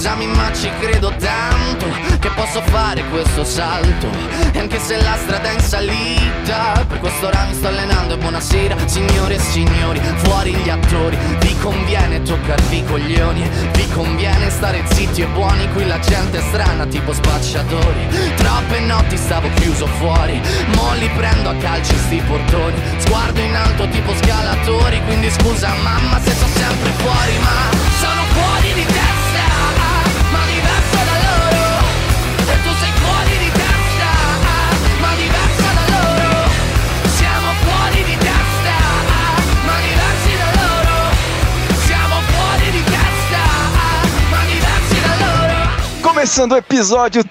Scusami ma ci credo tanto che posso fare questo salto, e anche se la strada è in salita, per questo ora mi sto allenando. E buonasera signore e signori, fuori gli attori. Vi conviene toccarvi i coglioni, vi conviene stare zitti e buoni. Qui la gente è strana tipo spacciatori. Troppe notti stavo chiuso fuori, mo li prendo a calci sti portoni. Sguardo in alto tipo scalatori, quindi scusa mamma se sto sempre fuori, ma sono fuori di testa, ma diverso da loro. E tu sei fuori di testa, ma diversa da loro. Siamo fuori di testa, ma diversi da loro. Siamo fuori di testa, ma diversi da loro. Começando o episódio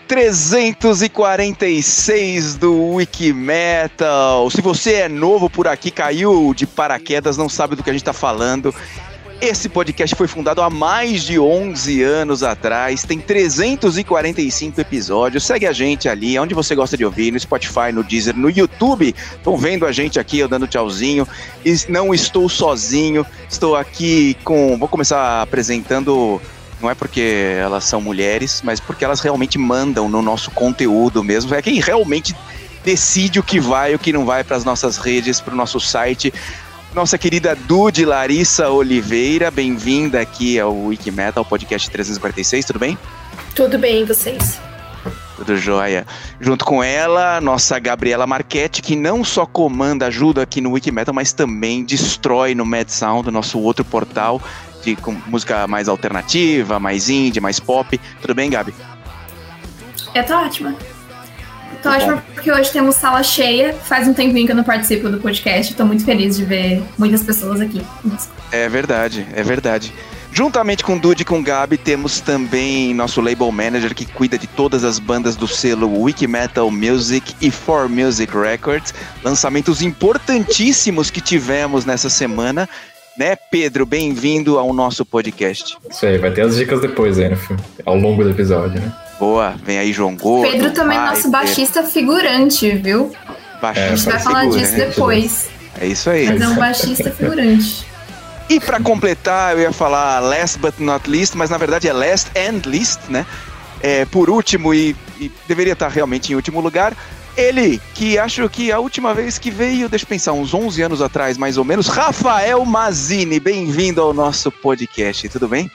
346 do Wikimetal. Se você é novo por aqui, caiu de paraquedas, não sabe do que a gente tá falando, esse podcast foi fundado há mais de 11 anos atrás, tem 345 episódios. Segue a gente ali, onde você gosta de ouvir, no Spotify, no Deezer, no YouTube. Estão vendo a gente aqui, eu dando tchauzinho. E não estou sozinho, estou aqui com... Vou começar apresentando... Não é porque elas são mulheres, mas porque elas realmente mandam no nosso conteúdo mesmo. É quem realmente decide o que vai e o que não vai para as nossas redes, para o nosso site. Nossa querida Dude Larissa Oliveira, bem-vinda aqui ao Wikimetal, podcast 346, tudo bem? Tudo bem, e vocês? Tudo jóia. Junto com ela, nossa Gabriela Marchetti, que não só comanda, ajuda aqui no Wikimetal, mas também destrói no Mad Sound, nosso outro portal com música mais alternativa, mais indie, mais pop. Tudo bem, Gabi? Eu tô ótima. Tô ótima porque hoje temos sala cheia. Faz um tempinho que eu não participo do podcast. Tô muito feliz de ver muitas pessoas aqui. É verdade, é verdade. Juntamente com o Dude e com o Gabi, temos também nosso label manager que cuida de todas as bandas do selo Wikimetal Music e For Music Records. Lançamentos importantíssimos que tivemos nessa semana. Né, Pedro? Bem-vindo ao nosso podcast. Isso aí, vai ter as dicas depois aí, ao longo do episódio, né? Boa, vem aí João Gordo. Pedro também é nosso baixista figurante, viu? A gente vai falar disso depois. É isso aí. Mas é um baixista figurante. E pra completar, eu ia falar last but not least, mas na verdade é last and least, né? Por último e deveria estar realmente em último lugar, ele, que acho que a última vez que veio, deixa eu pensar, uns 11 anos atrás mais ou menos, Rafael Mazzini, bem-vindo ao nosso podcast, tudo bem?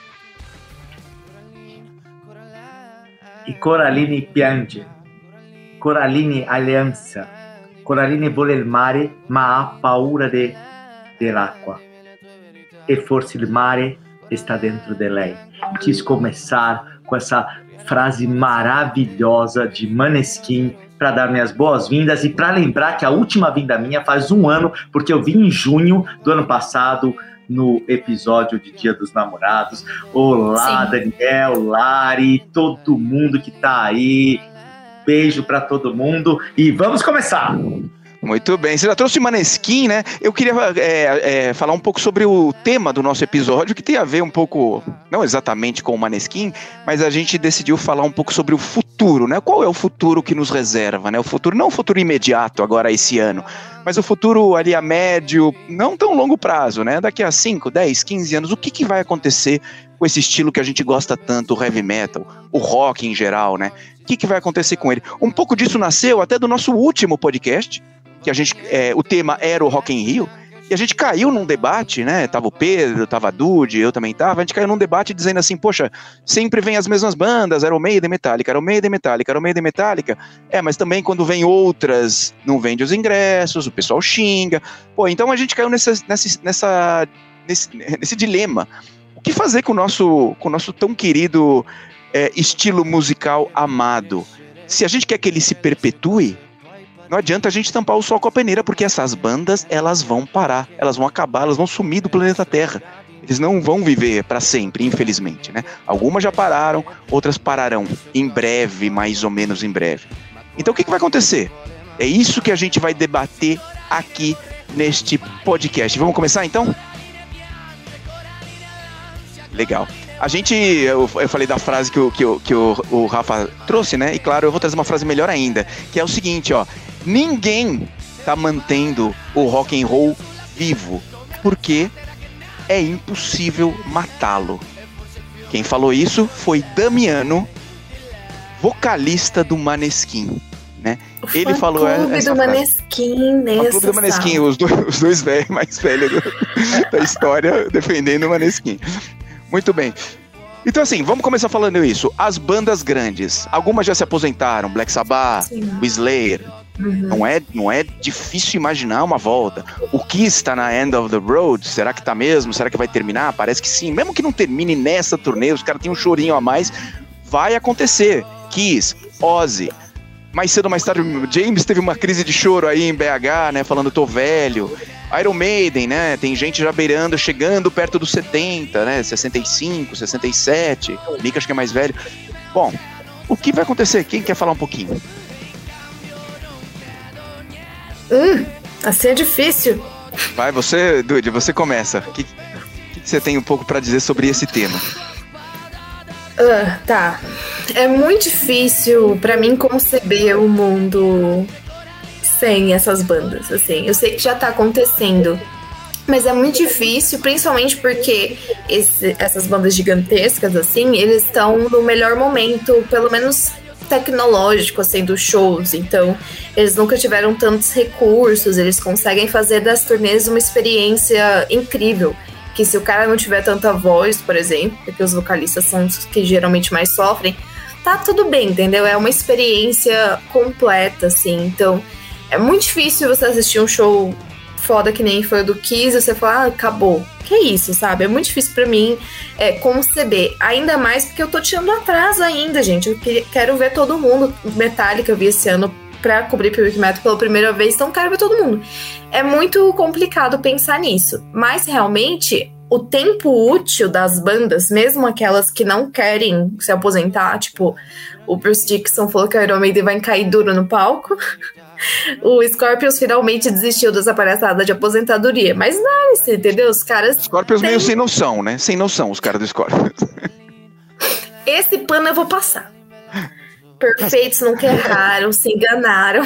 E Coraline piange, Coraline alleanza, Coraline vuole il mare ma ha paura dell'acqua e forse il mare está dentro de lei. Quis começar com essa frase maravilhosa de Maneskin para dar minhas boas-vindas e para lembrar que a última vinda minha faz um ano, porque eu vim em junho do ano passado no episódio de Dia dos Namorados. Olá, sim. Daniel, Lari, todo mundo que tá aí. Beijo para todo mundo e vamos começar! Muito bem, você já trouxe Maneskin, né? Eu queria falar um pouco sobre o tema do nosso episódio, que tem a ver um pouco, não exatamente com o Maneskin, mas a gente decidiu falar um pouco sobre o futuro, né? Qual é o futuro que nos reserva, né? O futuro, não o futuro imediato agora esse ano, mas o futuro ali a médio, não tão longo prazo, né? Daqui a 5, 10, 15 anos, o que vai acontecer com esse estilo que a gente gosta tanto, o heavy metal, o rock em geral, né? O que vai acontecer com ele? Um pouco disso nasceu até do nosso último podcast, que a gente, o tema era o Rock in Rio, e a gente caiu num debate, né, tava o Pedro, tava a Dude, eu também tava, a gente caiu num debate dizendo assim, poxa, sempre vem as mesmas bandas, Iron Maiden, Metallica, Iron Maiden, Metallica, Iron Maiden, Metallica, mas também quando vem outras, não vende os ingressos, o pessoal xinga, então a gente caiu nesse dilema, o que fazer com o nosso tão querido estilo musical amado? Se a gente quer que ele se perpetue, não adianta a gente tampar o sol com a peneira, porque essas bandas, elas vão parar, elas vão acabar, elas vão sumir do planeta Terra. Eles não vão viver para sempre, infelizmente, né? Algumas já pararam, outras pararão em breve, mais ou menos em breve. Então o que vai acontecer? É isso que a gente vai debater aqui neste podcast. Vamos começar então? Legal. Eu falei da frase que o Rafa trouxe, né? E claro, eu vou trazer uma frase melhor ainda, que é o seguinte, ó. Ninguém tá mantendo o rock and roll vivo, porque é impossível matá-lo. Quem falou isso foi Damiano, vocalista do Maneskin, né? Ele falou essa do frase. Maneskin nessa O clube do Maneskin, os dois velhos mais velhos da história defendendo o Maneskin. Muito bem. Então assim, vamos começar falando isso. As bandas grandes, algumas já se aposentaram, Black Sabbath, o Slayer. Não é difícil imaginar uma volta. O Kiss tá na End of the Road, será que tá mesmo? Será que vai terminar? Parece que sim. Mesmo que não termine nessa turnê, os caras têm um chorinho a mais, vai acontecer. Kiss, Ozzy. Mais cedo ou mais tarde, James teve uma crise de choro aí em BH, né? Falando, tô velho. Iron Maiden, né? Tem gente já beirando, chegando perto dos 70, né? 65, 67. O Nick acho que é mais velho. Bom, o que vai acontecer? Quem quer falar um pouquinho? Assim é difícil. Vai, você, Dude, você começa. O que você tem um pouco pra dizer sobre esse tema? Tá. É muito difícil pra mim conceber o mundo sem essas bandas, assim. Eu sei que já tá acontecendo, mas é muito difícil, principalmente porque essas bandas gigantescas, assim, eles estão no melhor momento, pelo menos tecnológico, assim, dos shows. Então, eles nunca tiveram tantos recursos, eles conseguem fazer das turnês uma experiência incrível. Que se o cara não tiver tanta voz, por exemplo, porque os vocalistas são os que geralmente mais sofrem, tá tudo bem, entendeu? É uma experiência completa, assim. Então, é muito difícil você assistir um show foda que nem foi o do Kiss e você falar, acabou. Que isso, sabe? É muito difícil pra mim conceber. Ainda mais porque eu tô tirando atraso ainda, gente. Eu quero ver todo mundo. Metallica eu vi esse ano pra cobrir Pyrrhic Metal pela primeira vez, então quero ver todo mundo. É muito complicado pensar nisso. Mas realmente, o tempo útil das bandas, mesmo aquelas que não querem se aposentar, tipo, o Bruce Dickinson falou que o Iron Maiden vai cair duro no palco. O Scorpions finalmente desistiu dessa palhaçada de aposentadoria. Mas não, entendeu? Os caras... Scorpions meio sem noção, né? Sem noção, os caras do Scorpions. Esse pano eu vou passar. Perfeitos, nunca erraram, se enganaram.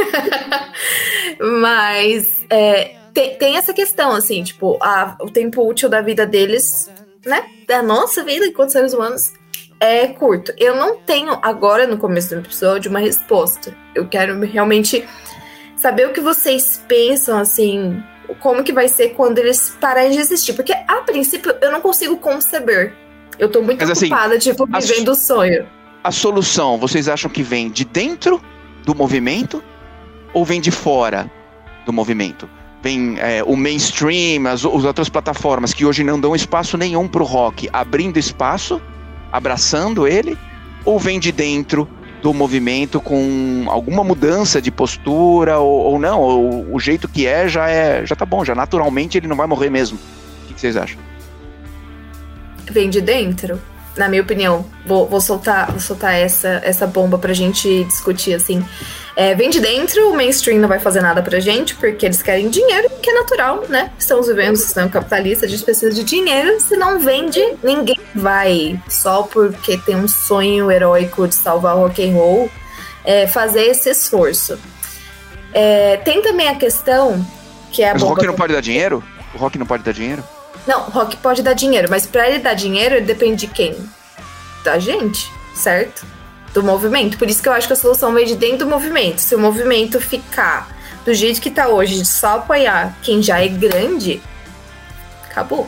Mas tem essa questão, assim, tipo, o tempo útil da vida deles, né? Da nossa vida enquanto seres humanos é curto. Eu não tenho, agora no começo do episódio, uma resposta. Eu quero realmente saber o que vocês pensam, assim, como que vai ser quando eles pararem de existir. Porque, a princípio, eu não consigo conceber. Eu tô muito ocupada, assim, tipo, vivendo o sonho. A solução, vocês acham que vem de dentro do movimento ou vem de fora do movimento? Vem o mainstream, as outras plataformas que hoje não dão espaço nenhum pro rock, abrindo espaço, abraçando ele? Ou vem de dentro do movimento com alguma mudança de postura ou não? Ou o jeito que já tá bom, já naturalmente ele não vai morrer mesmo? O que vocês acham? Vem de dentro? Na minha opinião, vou soltar essa bomba pra gente discutir, assim. Vem de dentro, o mainstream não vai fazer nada pra gente, porque eles querem dinheiro, que é natural, né? Estamos vivendo um sistema capitalista, a gente precisa de dinheiro. Se não vende, ninguém vai, só porque tem um sonho heróico de salvar o rock and roll, fazer esse esforço. Tem também a questão que é a Mas bomba... o rock não pode dar dinheiro? O rock não pode dar dinheiro? Não, o rock pode dar dinheiro, mas pra ele dar dinheiro, ele depende de quem? Da gente, certo? Do movimento. Por isso que eu acho que a solução vem de dentro do movimento. Se o movimento ficar do jeito que tá hoje, de só apoiar quem já é grande, acabou.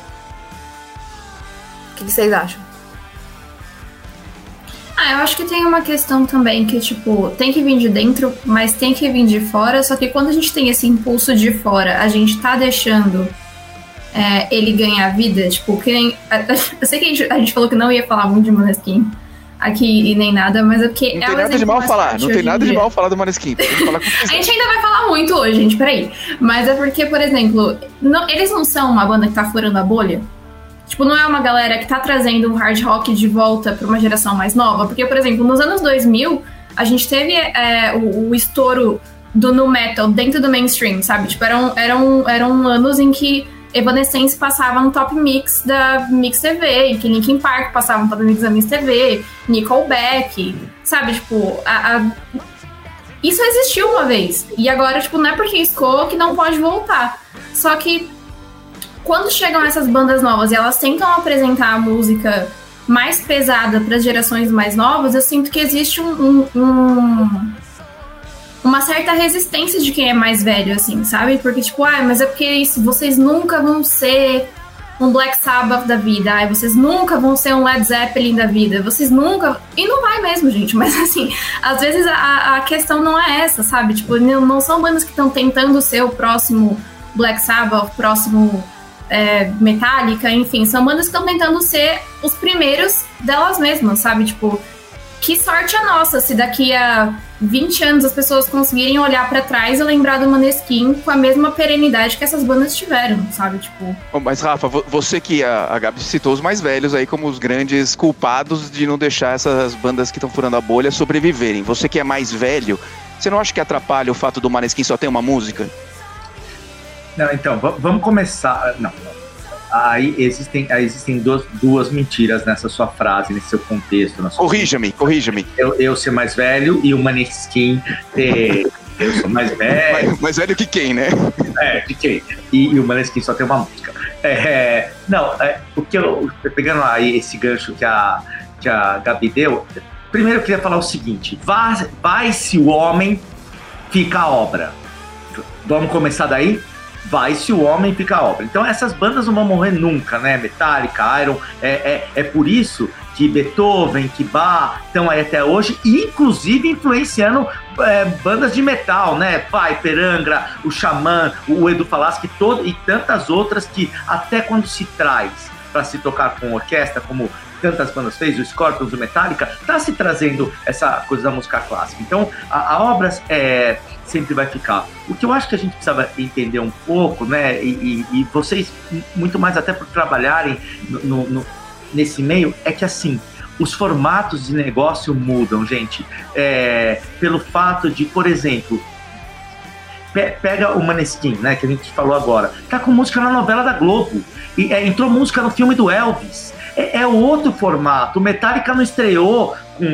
O que vocês acham? Eu acho que tem uma questão também que, tipo, tem que vir de dentro, mas tem que vir de fora, só que quando a gente tem esse impulso de fora, a gente tá deixando... ele ganha a vida, tipo, que nem... Eu sei que a gente falou que não ia falar muito de Maneskin aqui e nem nada, mas é porque... Não tem nada de mal falar, não tem nada de mal falar do Maneskin. A gente ainda vai falar muito hoje, gente, peraí. Mas é porque, por exemplo, eles não são uma banda que tá furando a bolha? Tipo, não é uma galera que tá trazendo o hard rock de volta pra uma geração mais nova? Porque, por exemplo, nos anos 2000, a gente teve o estouro do nu metal dentro do mainstream, sabe? Tipo, eram anos em que Evanescence passava no Top Mix da Mix TV, em que Linkin Park passava no Top Mix da Mix TV, Nickelback, sabe? Tipo, isso existiu uma vez. E agora, tipo, não é porque escolheu que não pode voltar. Só que quando chegam essas bandas novas e elas tentam apresentar a música mais pesada para as gerações mais novas, eu sinto que existe uma certa resistência de quem é mais velho, assim, sabe? Porque, tipo, mas é porque isso, vocês nunca vão ser um Black Sabbath da vida, vocês nunca vão ser um Led Zeppelin da vida, vocês nunca... E não vai mesmo, gente, mas assim, às vezes a questão não é essa, sabe? Tipo, não são bandas que estão tentando ser o próximo Black Sabbath, o próximo Metallica, enfim, são bandas que estão tentando ser os primeiros delas mesmas, sabe? Tipo, que sorte a nossa se daqui a 20 anos as pessoas conseguirem olhar pra trás e lembrar do Måneskin com a mesma perenidade que essas bandas tiveram, sabe? Tipo... Mas, Rafa, você que a Gabi citou os mais velhos aí como os grandes culpados de não deixar essas bandas que estão furando a bolha sobreviverem. Você que é mais velho, você não acha que atrapalha o fato do Måneskin só ter uma música? Não, então, vamos começar... Não. Aí existem duas mentiras nessa sua frase, nesse seu contexto. Corrija-me. Eu ser mais velho e o Måneskin ter... Eu sou mais velho. Mais velho que quem, né? Que quem? E o Måneskin só tem uma música. O que pegando aí esse gancho que a Gabi deu, primeiro eu queria falar o seguinte: vai-se o homem, fica a obra. Vamos começar daí? Vai-se o homem, fica a obra. Então essas bandas não vão morrer nunca, né? Metallica, Iron, é por isso que Beethoven, que Bach estão aí até hoje, inclusive influenciando bandas de metal, né? Viper, Angra, o Xamã, o Edu Falaschi e tantas outras que até quando se traz para se tocar com orquestra, como tantas bandas fez, o Scorpions, o Metallica, tá se trazendo essa coisa da música clássica. Então a obra sempre vai ficar. O que eu acho que a gente precisava entender um pouco, né, e vocês, muito mais até por trabalharem nesse meio, é que assim, os formatos de negócio mudam, gente. Pelo fato de, por exemplo, pega o Måneskin, né, que a gente falou agora, tá com música na novela da Globo, e entrou música no filme do Elvis. É outro formato. O Metallica não estreou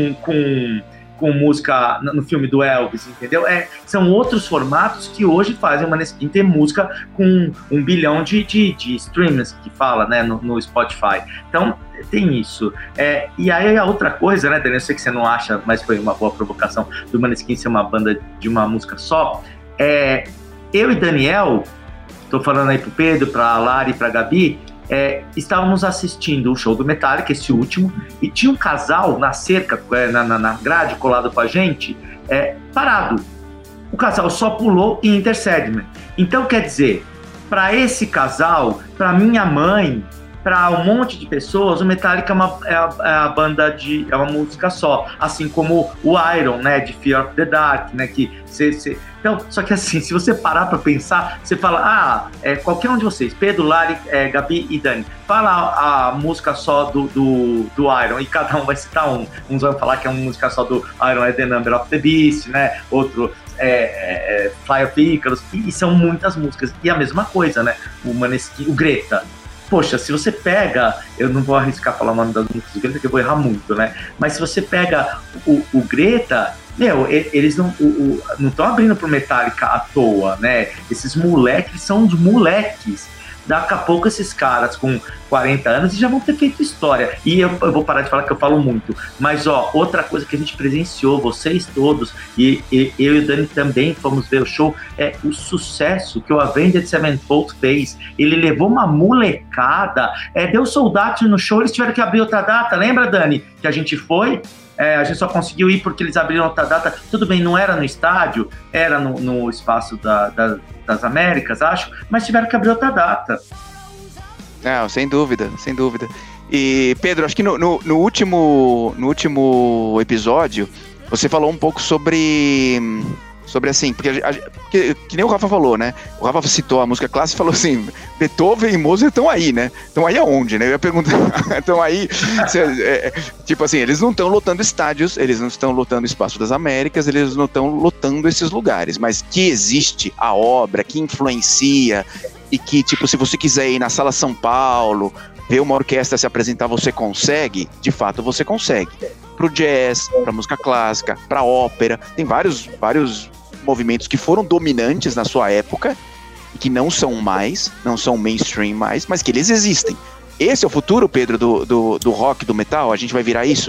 com música no filme do Elvis, entendeu? São outros formatos que hoje fazem o Måneskin ter música com 1 bilhão de streams, que fala, né, no Spotify. Então, tem isso. E aí a outra coisa, né, Daniel, eu sei que você não acha, mas foi uma boa provocação do Måneskin ser uma banda de uma música só. Eu e Daniel, tô falando aí pro Pedro, pra Lari e pra Gabi, estávamos assistindo o show do Metallica, esse último, e tinha um casal na cerca, na grade, colado com a gente, parado. O casal só pulou em Enter Sandman. Então, quer dizer, para esse casal, para minha mãe, para um monte de pessoas, o Metallica é uma música só, assim como o Iron, né, de Fear of the Dark, né, então, só que assim, se você parar para pensar, você fala, qualquer um de vocês, Pedro, Lari, Gabi e Dani, fala a música só do Iron, e cada um vai citar um. Uns vão falar que é uma música só do Iron, The Number of the Beast, né, outro Fly of Icarus, e são muitas músicas. E a mesma coisa, né, o Måneskin, o Greta. Poxa, se você pega, eu não vou arriscar falar o nome das músicas do Greta, porque eu vou errar muito, né? Mas se você pega o Greta, eles não estão abrindo pro Metallica à toa, né? Esses moleques são os moleques. Daqui a pouco esses caras com 40 anos já vão ter feito história. E eu vou parar de falar que eu falo muito. Mas, outra coisa que a gente presenciou, vocês todos, e eu e o Dani também fomos ver o show, o sucesso que o Avenged Sevenfold fez. Ele levou uma molecada, deu sold out no show, eles tiveram que abrir outra data. Lembra, Dani, que a gente foi? A gente só conseguiu ir porque eles abriram outra data. Tudo bem, não era no estádio, era no espaço das Américas, acho, mas tiveram que abrir outra data. Não, sem dúvida. E, Pedro, acho que no último episódio, você falou um pouco sobre assim, porque que nem o Rafa falou, né? O Rafa citou a música clássica e falou assim, Beethoven e Mozart estão aí, né? Estão aí aonde, né? Eu ia perguntar, estão aí, tipo assim, eles não estão lotando estádios, eles não estão lotando o Espaço das Américas, eles não estão lotando esses lugares, mas que existe a obra, que influencia, e que, tipo, se você quiser ir na Sala São Paulo, ver uma orquestra se apresentar, você consegue, de fato você consegue. Pro jazz, pra música clássica, pra ópera, tem vários movimentos que foram dominantes na sua época e que não são mainstream mais, mas que eles existem. Esse é o futuro, Pedro, do rock, do metal? A gente vai virar isso?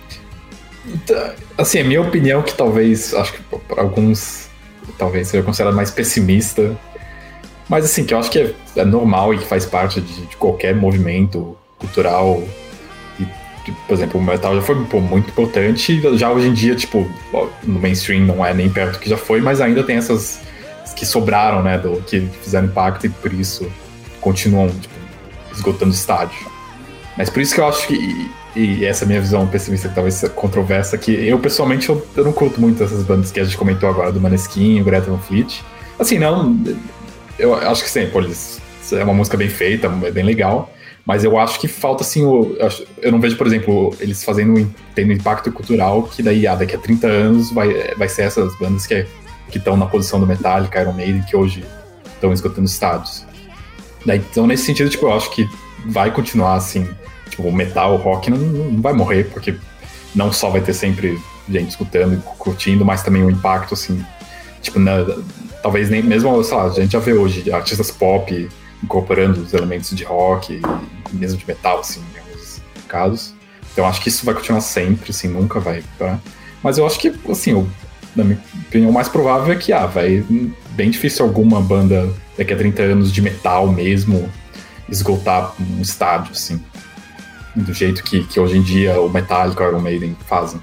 Assim, a minha opinião que talvez, acho que para alguns talvez seja considerado mais pessimista, mas assim, que eu acho que é normal e que faz parte de qualquer movimento cultural. E, por exemplo, o metal já foi muito importante, já hoje em dia, tipo, no mainstream não é nem perto do que já foi, mas ainda tem essas que sobraram, né, que fizeram impacto e por isso continuam, tipo, esgotando o estádio. Mas por isso que eu acho que, e essa minha visão pessimista que talvez seja controversa, que eu pessoalmente eu não curto muito essas bandas que a gente comentou agora, do Maneskin, o Greta Van Fleet. Assim, não, eu acho que sim, pô, é uma música bem feita, é bem legal, mas eu acho que falta assim, eu não vejo, por exemplo, eles tendo impacto cultural que daí, daqui a 30 anos vai ser essas bandas que estão na posição do Metallica, Iron Maiden, que hoje estão esgotando estádios. Então, nesse sentido, tipo, eu acho que vai continuar assim, tipo, o metal, o rock não vai morrer, porque não só vai ter sempre gente escutando e curtindo, mas também o impacto, assim, tipo, talvez nem mesmo, sei lá, a gente já vê hoje artistas pop incorporando os elementos de rock e mesmo de metal, assim, em alguns casos. Então, acho que isso vai continuar sempre, assim, nunca vai parar. Mas eu acho que, assim, na minha opinião, o mais provável é que, vai bem difícil alguma banda daqui a 30 anos de metal mesmo esgotar um estádio, assim, do jeito que hoje em dia o Metallica ou o Iron Maiden fazem.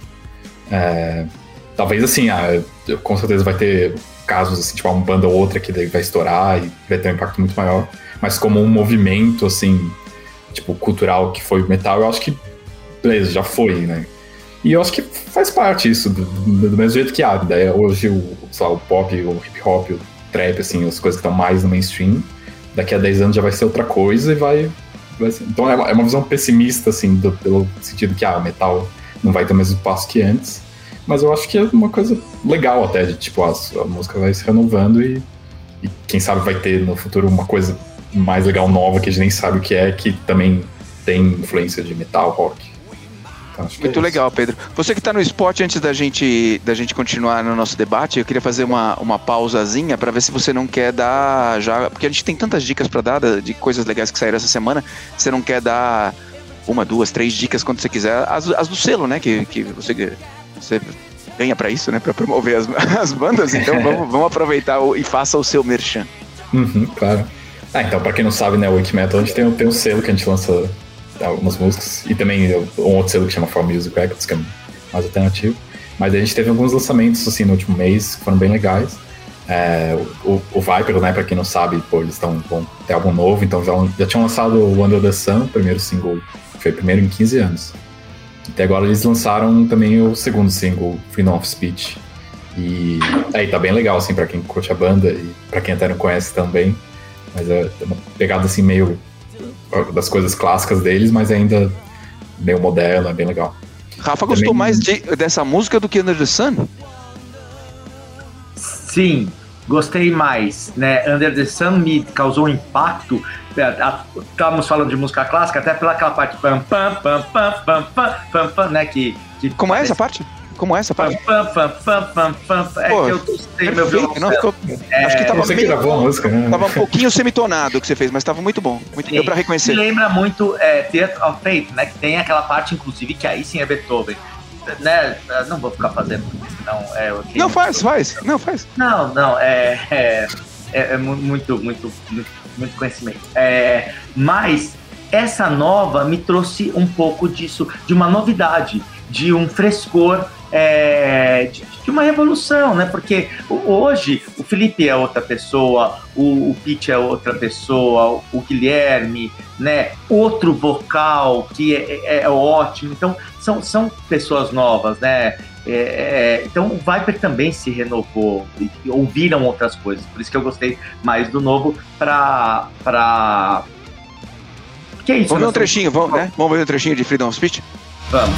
Talvez, assim, com certeza vai ter casos, assim, tipo, uma banda ou outra que daí vai estourar e vai ter um impacto muito maior, mas como um movimento, assim, tipo, cultural que foi o metal, eu acho que, beleza, já foi, né? E eu acho que faz parte isso, do mesmo jeito que daí hoje o pop, o hip hop, o trap, assim, as coisas que estão mais no mainstream, daqui a 10 anos já vai ser outra coisa e vai ser. Então é uma visão pessimista, assim, pelo sentido que o metal não vai ter o mesmo espaço que antes, mas eu acho que é uma coisa legal até, de tipo, a música vai se renovando e quem sabe vai ter no futuro uma coisa mais legal, nova, que a gente nem sabe o que também tem influência de metal, rock. Muito legal, Pedro. Você que está no spot, antes da gente continuar no nosso debate, eu queria fazer uma pausazinha para ver se você não quer dar já, porque a gente tem tantas dicas para dar de coisas legais que saíram essa semana. Você não quer dar 1, 2, 3 dicas quando você quiser, as do selo, né? Que você ganha para isso, né? Para promover as bandas. Então vamos aproveitar e faça o seu merchan. Claro. Então, para quem não sabe, né, o Wiki Metal, a gente tem um selo que a gente lança algumas músicas, e também um outro selo que chama For Music Records, que é mais alternativo, mas a gente teve alguns lançamentos assim no último mês que foram bem legais. O Viper, né, pra quem não sabe, eles vão ter álbum novo, então já tinham lançado o Under the Sun, o primeiro single, que foi o primeiro em 15 anos. Até agora eles lançaram também o segundo single, Freedom of Speech, e aí tá bem legal, assim, pra quem curte a banda e pra quem até não conhece também, mas é uma pegada assim meio das coisas clássicas deles, mas ainda meio moderno, é bem legal. Rafa gostou mais dessa música do que Under the Sun? Sim, gostei mais, né? Under the Sun me causou um impacto. Estávamos falando de música clássica, até pela aquela parte pam pam pam pam pam pam pam pam, né? Como é essa parte? Como é essa parte? Que eu sei meu violão. Acho que tava meio boa a música, né? Tava um pouquinho semitonado o que você fez, mas tava muito bom. Deu pra reconhecer. Me lembra muito Theatre of Fate, né? Que tem aquela parte, inclusive, que aí sim é Beethoven. Né? Não vou ficar fazendo, senão Não, faz. Não, faz. Não, é muito conhecimento. Mas essa nova me trouxe um pouco disso, de uma novidade, de um frescor, de uma revolução, né? Porque hoje o Felipe é outra pessoa, o Pete é outra pessoa, o Guilherme, né? Outro vocal que é ótimo. Então são pessoas novas, né? Então o Viper também se renovou, ouviram outras coisas, por isso que eu gostei mais do novo para... Que é isso? Vamos ver um trechinho, vamos ver um trechinho de Freedom of Speech? Vamos.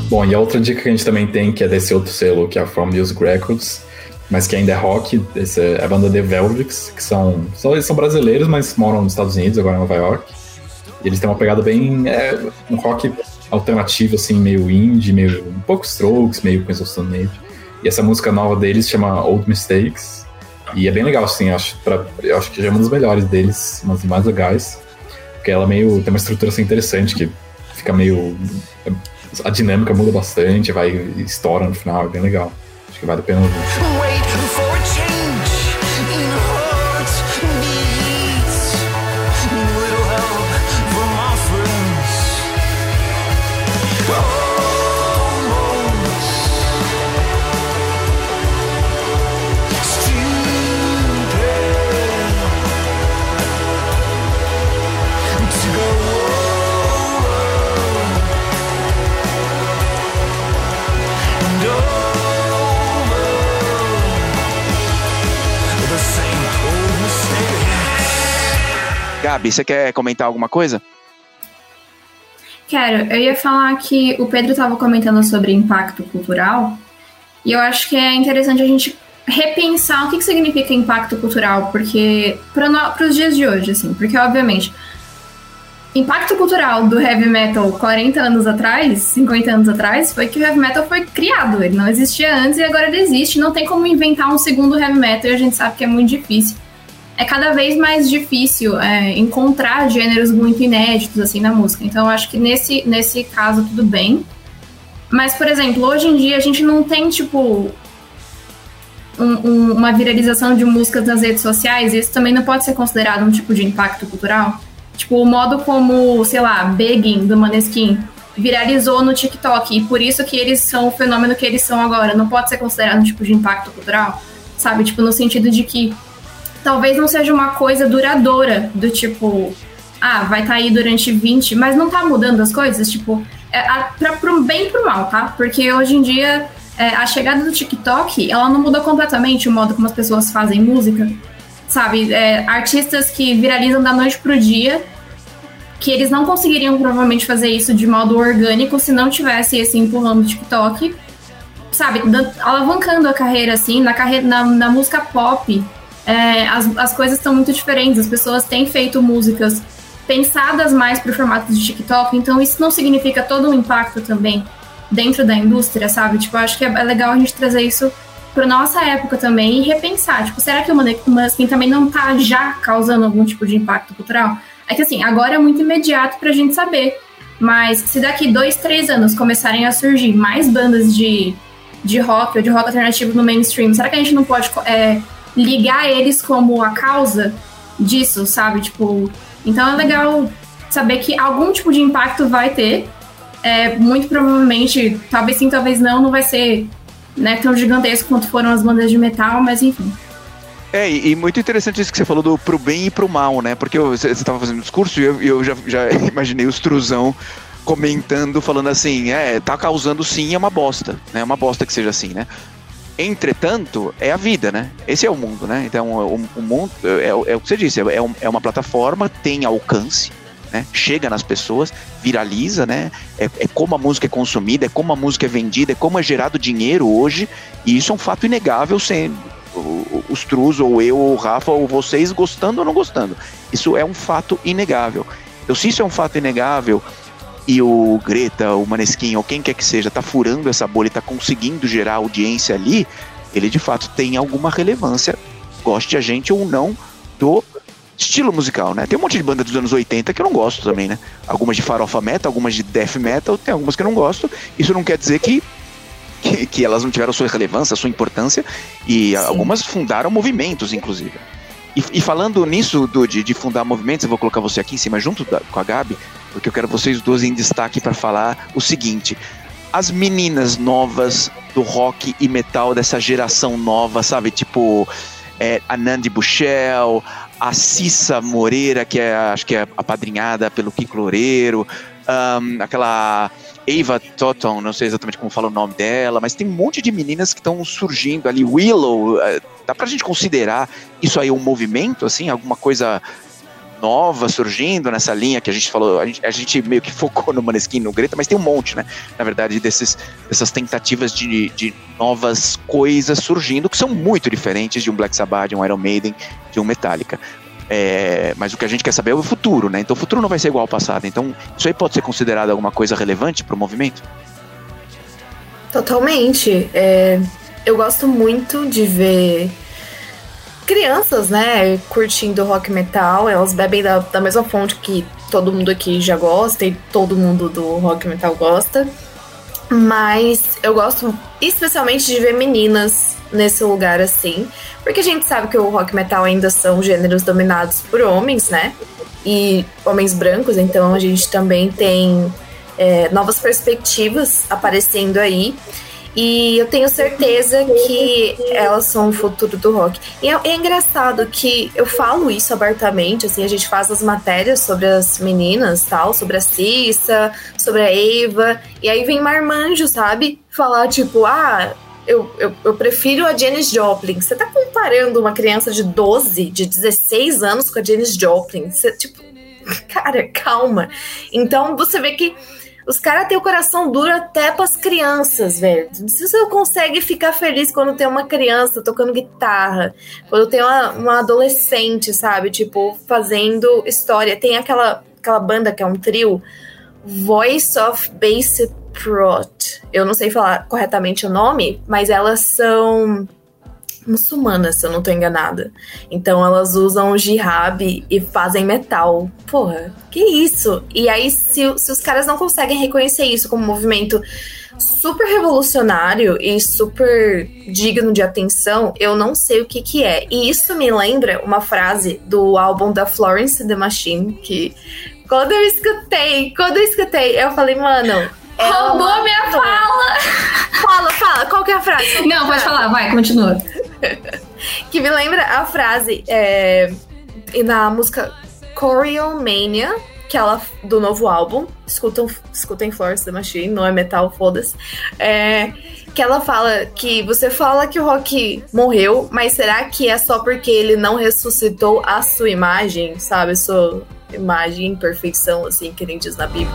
Bom, e a outra dica que a gente também tem, que é desse outro selo, que é a From Music Records, mas que ainda é rock, essa é a banda The Velvets, que eles são brasileiros, mas moram nos Estados Unidos, agora em Nova York. E eles têm uma pegada bem... um rock alternativo, assim, meio indie, meio um pouco Strokes, meio Queens of Stone Age. E essa música nova deles chama Old Mistakes, e é bem legal, assim, eu acho que já é uma das melhores deles, uma das mais legais, porque ela tem uma estrutura assim, interessante, que fica meio... A dinâmica muda bastante, vai e estoura no final, é bem legal. Acho que vale a pena ouvir. Gabi, você quer comentar alguma coisa? Quero. Eu ia falar que o Pedro estava comentando sobre impacto cultural, e eu acho que é interessante a gente repensar o que significa impacto cultural, porque para os dias de hoje, assim, porque obviamente impacto cultural do heavy metal 40 anos atrás, 50 anos atrás, foi que o heavy metal foi criado, ele não existia antes e agora ele existe, não tem como inventar um segundo heavy metal, e a gente sabe que é muito difícil. É cada vez mais difícil encontrar gêneros muito inéditos assim na música. Então eu acho que nesse caso tudo bem. Mas, por exemplo, hoje em dia a gente não tem, tipo, uma viralização de músicas nas redes sociais. Isso também não pode ser considerado um tipo de impacto cultural. Tipo, o modo como, sei lá, Begging, do Måneskin, viralizou no TikTok. E por isso que eles são o fenômeno que eles são agora. Não pode ser considerado um tipo de impacto cultural, sabe? Tipo, no sentido de que talvez não seja uma coisa duradoura, do tipo, vai estar aí durante 20, mas não tá mudando as coisas, tipo, pro bem e pro mal, tá? Porque hoje em dia, a chegada do TikTok, ela não mudou completamente o modo como as pessoas fazem música, sabe? Artistas que viralizam da noite pro dia, que eles não conseguiriam provavelmente fazer isso de modo orgânico se não tivesse esse empurrão do TikTok, sabe? Alavancando a carreira, assim, na música pop. As coisas estão muito diferentes, as pessoas têm feito músicas pensadas mais para o formato de TikTok, então isso não significa todo um impacto também dentro da indústria, sabe? Tipo, eu acho que é legal a gente trazer isso para nossa época também e repensar, tipo, será que o Måneskin também não tá já causando algum tipo de impacto cultural? É que assim, agora é muito imediato pra gente saber, mas se daqui 2, 3 anos começarem a surgir mais bandas de rock ou de rock alternativo no mainstream, será que a gente não pode ligar eles como a causa disso, sabe? Tipo, então é legal saber que algum tipo de impacto vai ter. Muito provavelmente, talvez sim, talvez não vai ser, né, tão gigantesco quanto foram as bandas de metal, mas enfim. E muito interessante isso que você falou do pro bem e pro mal, né? Porque você estava fazendo um discurso e eu já imaginei os truzão comentando, falando assim, tá causando sim, é uma bosta, né? É uma bosta que seja assim, né? Entretanto, é a vida, né? Esse é o mundo, né? Então, o mundo, é o que você disse, é uma plataforma, tem alcance, né? Chega nas pessoas, viraliza, né? É como a música é consumida, é como a música é vendida, é como é gerado dinheiro hoje, e isso é um fato inegável, sem os Trus, ou eu, ou o Rafa, ou vocês, gostando ou não gostando. Isso é um fato inegável. Então, se isso é um fato inegável, e o Greta, o Måneskin, ou quem quer que seja, tá furando essa bolha e tá conseguindo gerar audiência ali, ele de fato tem alguma relevância, goste a gente ou não, do estilo musical, né? Tem um monte de banda dos anos 80 que eu não gosto também, né? Algumas de farofa metal, algumas de death metal, tem algumas que eu não gosto. Isso não quer dizer que elas não tiveram sua relevância, sua importância, e sim, algumas fundaram movimentos, inclusive. E falando nisso, de fundar movimentos, eu vou colocar você aqui em cima junto com a Gabi, porque eu quero vocês duas em destaque para falar o seguinte: as meninas novas do rock e metal dessa geração nova, sabe? Tipo, a Nandi Bushell, a Cissa Moreira, que acho que é apadrinhada pelo Kiko Loureiro, aquela Ava Toton, não sei exatamente como fala o nome dela, mas tem um monte de meninas que estão surgindo ali. Willow, dá pra gente considerar isso aí um movimento, assim, alguma coisa novas surgindo nessa linha que a gente falou, a gente meio que focou no Maneskin, no Greta, mas tem um monte, né? Na verdade, dessas tentativas de novas coisas surgindo, que são muito diferentes de um Black Sabbath, de um Iron Maiden, de um Metallica. Mas o que a gente quer saber é o futuro, né? Então o futuro não vai ser igual ao passado. Então isso aí pode ser considerado alguma coisa relevante para o movimento? Totalmente. Eu gosto muito de ver crianças, né, curtindo rock metal. Elas bebem da mesma fonte que todo mundo aqui já gosta e todo mundo do rock metal gosta. Mas eu gosto especialmente de ver meninas nesse lugar assim, porque a gente sabe que o rock metal ainda são gêneros dominados por homens, né, e homens brancos, então a gente também tem novas perspectivas aparecendo aí. E eu tenho certeza que elas são o futuro do rock. E é engraçado que eu falo isso abertamente, assim, a gente faz as matérias sobre as meninas, tal, sobre a Cissa, sobre a Eva, e aí vem marmanjo, sabe? Falar, tipo, eu prefiro a Janis Joplin. Você tá comparando uma criança de 12, de 16 anos com a Janis Joplin? Você, tipo, cara, calma. Então você vê que os caras têm o coração duro até pras crianças, velho. Se você consegue ficar feliz quando tem uma criança tocando guitarra, quando tem uma adolescente, sabe? Tipo, fazendo história. Tem aquela banda que é um trio, Voice of Basic Prot. Eu não sei falar corretamente o nome, mas elas são muçulmanas, se eu não tô enganada. Então elas usam jihad e fazem metal. Porra, que isso? E aí, se os caras não conseguem reconhecer isso como um movimento super revolucionário e super digno de atenção, eu não sei o que é. E isso me lembra uma frase do álbum da Florence and the Machine, que quando eu escutei, eu falei, mano, roubou minha fala! Fala, qual que é a frase? Não, pode falar, vai, continua. Que me lembra a frase na música Choreomania, que ela, do novo álbum, escutem Florence the Machine, não é metal, foda-se, que ela fala que você fala que o rock morreu, mas será que é só porque ele não ressuscitou a sua imagem, sabe, sua imagem em perfeição, assim, que nem diz na Bíblia.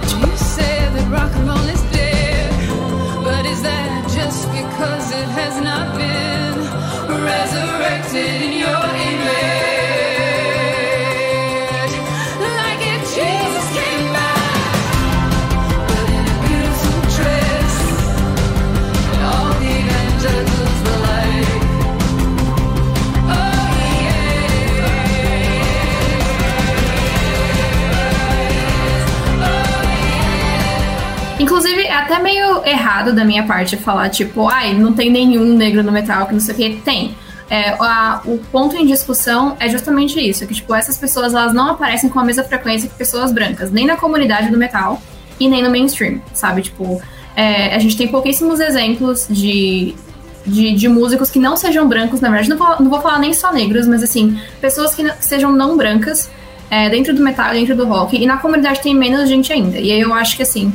Resurrected in your image, like if Jesus came back, but in a beautiful dress, and all the evangelicals were like, oh yeah. Inclusive, é até meio errado da minha parte falar, tipo, não tem nenhum negro no metal, que não sei o que. Tem. O ponto em discussão é justamente isso, que tipo, essas pessoas elas não aparecem com a mesma frequência que pessoas brancas, nem na comunidade do metal e nem no mainstream, sabe? Tipo, a gente tem pouquíssimos exemplos de músicos que não sejam brancos, na verdade, não vou falar nem só negros, mas assim, pessoas que sejam não brancas dentro do metal, dentro do rock, e na comunidade tem menos gente ainda. E aí eu acho que assim,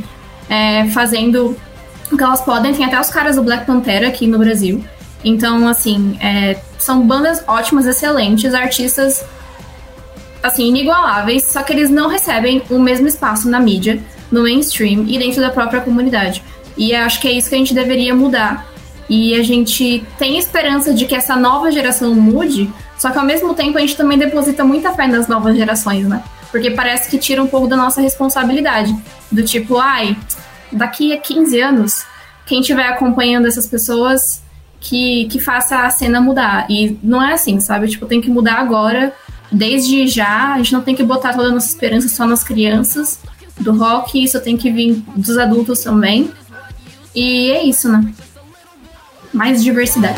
fazendo o que elas podem, tem até os caras do Black Pantera aqui no Brasil. Então, assim, são bandas ótimas, excelentes, artistas, assim, inigualáveis, só que eles não recebem o mesmo espaço na mídia, no mainstream e dentro da própria comunidade. E eu acho que é isso que a gente deveria mudar. E a gente tem esperança de que essa nova geração mude, só que ao mesmo tempo a gente também deposita muita fé nas novas gerações, né? Porque parece que tira um pouco da nossa responsabilidade. Do tipo, daqui a 15 anos, quem estiver acompanhando essas pessoas que faça a cena mudar. E não é assim, sabe? Tipo, tem que mudar agora, desde já. A gente não tem que botar toda a nossa esperança só nas crianças do rock, isso tem que vir dos adultos também. E é isso, né? Mais diversidade.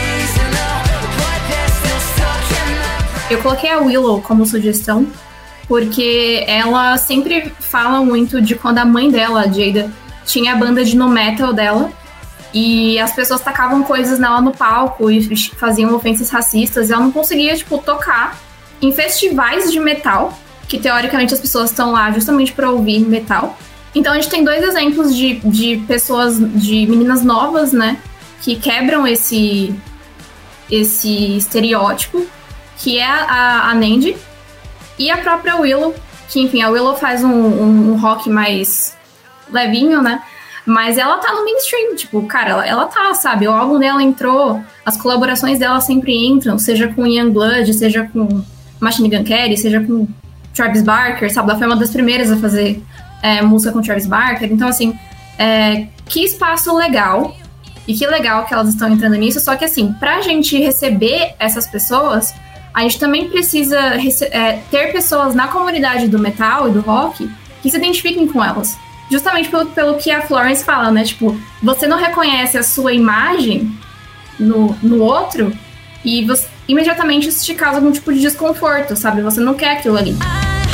Eu coloquei a Willow como sugestão, porque ela sempre fala muito de quando a mãe dela, a Jada, tinha a banda de no metal dela, e as pessoas tacavam coisas nela no palco e faziam ofensas racistas, e ela não conseguia, tipo, tocar em festivais de metal, que teoricamente as pessoas estão lá justamente para ouvir metal. Então a gente tem 2 exemplos de pessoas, de meninas novas, né, que quebram esse estereótipo, que é a Nandy e a própria Willow, que, enfim, a Willow faz um rock mais levinho, né? Mas ela tá no mainstream, tipo, cara, ela tá, sabe? O álbum dela entrou, as colaborações dela sempre entram, seja com Youngblood, seja com Machine Gun Kelly, seja com Travis Barker, sabe? Ela foi uma das primeiras a fazer música com Travis Barker. Então, assim, que espaço legal, e que legal que elas estão entrando nisso, só que, assim, pra gente receber essas pessoas, a gente também precisa ter pessoas na comunidade do metal e do rock que se identifiquem com elas. Justamente pelo que a Florence fala, né? Tipo, você não reconhece a sua imagem no outro e imediatamente isso te causa algum tipo de desconforto, sabe? Você não quer aquilo ali.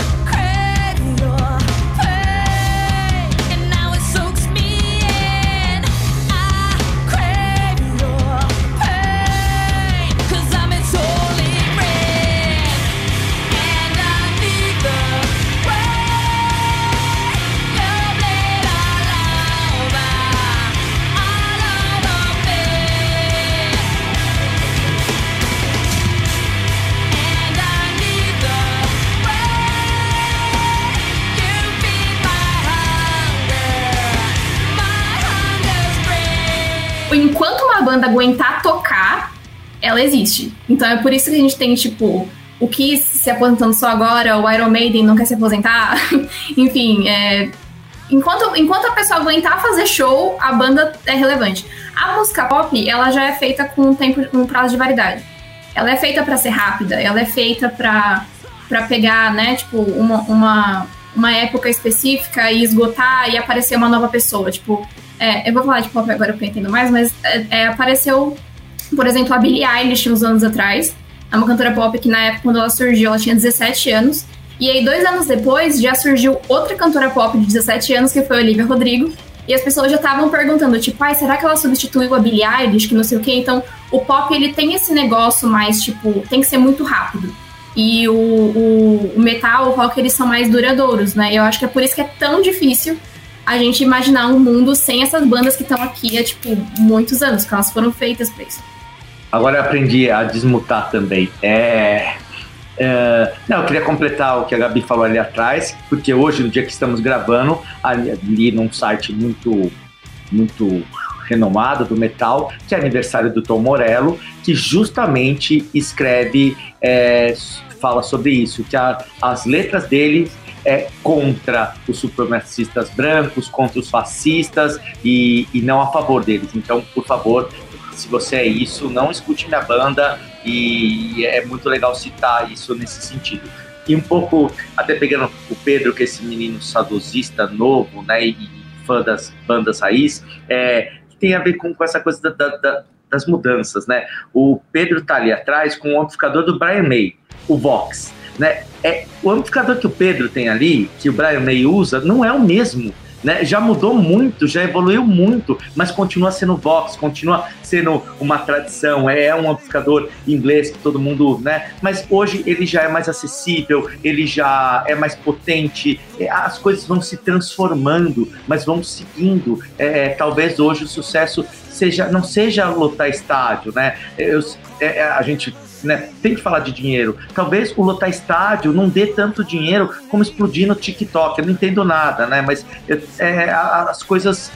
Enquanto uma banda aguentar tocar, ela existe. Então é por isso que a gente tem, tipo, o Kiss se aposentando só agora, o Iron Maiden não quer se aposentar. Enfim, enquanto a pessoa aguentar fazer show, a banda é relevante. A música pop, ela já é feita com um prazo de validade. Ela é feita pra ser rápida, ela é feita pra pegar, né, tipo, uma época específica e esgotar e aparecer uma nova pessoa, tipo... eu vou falar de pop agora porque eu entendo mais, mas apareceu, por exemplo, a Billie Eilish uns anos atrás. É uma cantora pop que na época, quando ela surgiu, ela tinha 17 anos. E aí, 2 anos depois, já surgiu outra cantora pop de 17 anos, que foi a Olivia Rodrigo. E as pessoas já estavam perguntando, tipo, será que ela substituiu a Billie Eilish, que não sei o quê? Então, o pop, ele tem esse negócio mais, tipo, tem que ser muito rápido. E o metal, o rock, eles são mais duradouros, né? E eu acho que é por isso que é tão difícil a gente imaginar um mundo sem essas bandas que estão aqui há, tipo, muitos anos, que elas foram feitas pra isso. Agora eu aprendi a desmutar também. Não, eu queria completar o que a Gabi falou ali atrás, porque hoje, no dia que estamos gravando, ali num site muito, muito renomado do metal, que é aniversário do Tom Morello, que justamente escreve, fala sobre isso, que as letras dele contra os supremacistas brancos, contra os fascistas e não a favor deles. Então, por favor, se você é isso, não escute minha banda, e é muito legal citar isso nesse sentido. E um pouco, até pegando o Pedro, que é esse menino saudosista novo, né, e fã das bandas raiz, que tem a ver com essa coisa das mudanças, né? O Pedro tá ali atrás com o amplificador do Brian May, o Vox, né? O amplificador que o Pedro tem ali, que o Brian May usa, não é o mesmo, né? Já mudou muito, já evoluiu muito, mas continua sendo Vox, continua sendo uma tradição, é um amplificador inglês que todo mundo, né? Mas hoje ele já é mais acessível, ele já é mais potente, as coisas vão se transformando, mas vão seguindo. Talvez hoje o sucesso não seja lotar estádio, né? A gente, né, tem que falar de dinheiro. Talvez o lotar estádio não dê tanto dinheiro como explodir no TikTok. Eu não entendo nada, né? Mas as coisas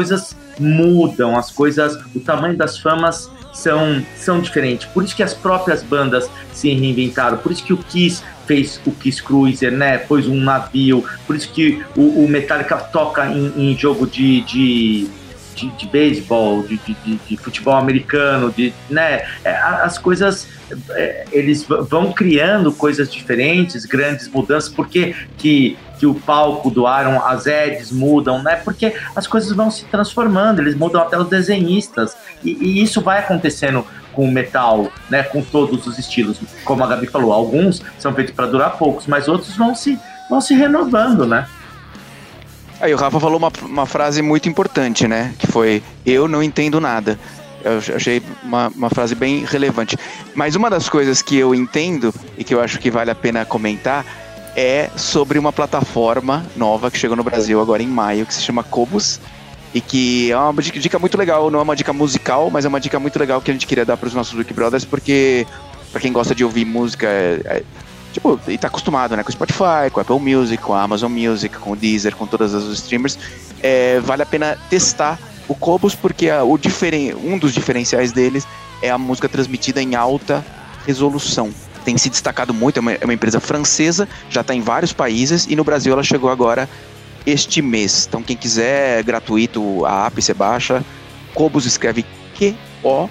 mudam, o tamanho das famas são diferentes. Por isso que as próprias bandas se reinventaram. Por isso que o Kiss fez o Kiss Cruiser, né? Pôs um navio. Por isso que o Metallica toca em jogo de beisebol, de futebol americano, né? As coisas, eles vão criando coisas diferentes, grandes mudanças. Por que o palco do Iron, as edges mudam, né? Porque as coisas vão se transformando, eles mudam até os desenhistas, e isso vai acontecendo com metal, né, com todos os estilos. Como a Gabi falou, alguns são feitos para durar poucos, mas outros vão se renovando, né? Aí o Rafa falou uma frase muito importante, né? Que foi, eu não entendo nada. Eu achei uma frase bem relevante. Mas uma das coisas que eu entendo e que eu acho que vale a pena comentar é sobre uma plataforma nova que chegou no Brasil agora em maio, que se chama Qobuz, e que é uma dica muito legal, não é uma dica musical, mas é uma dica muito legal que a gente queria dar para os nossos Wiki Brothers, porque para quem gosta de ouvir música, tipo, e tá acostumado, né, com o Spotify, com a Apple Music, com a Amazon Music, com o Deezer, com todas as streamers, vale a pena testar o Qobuz, porque um dos diferenciais deles é a música transmitida em alta resolução. Tem se destacado muito, é uma empresa francesa, já está em vários países, e no Brasil ela chegou agora este mês. Então quem quiser, gratuito, a app você baixa. Qobuz escreve Qobuz.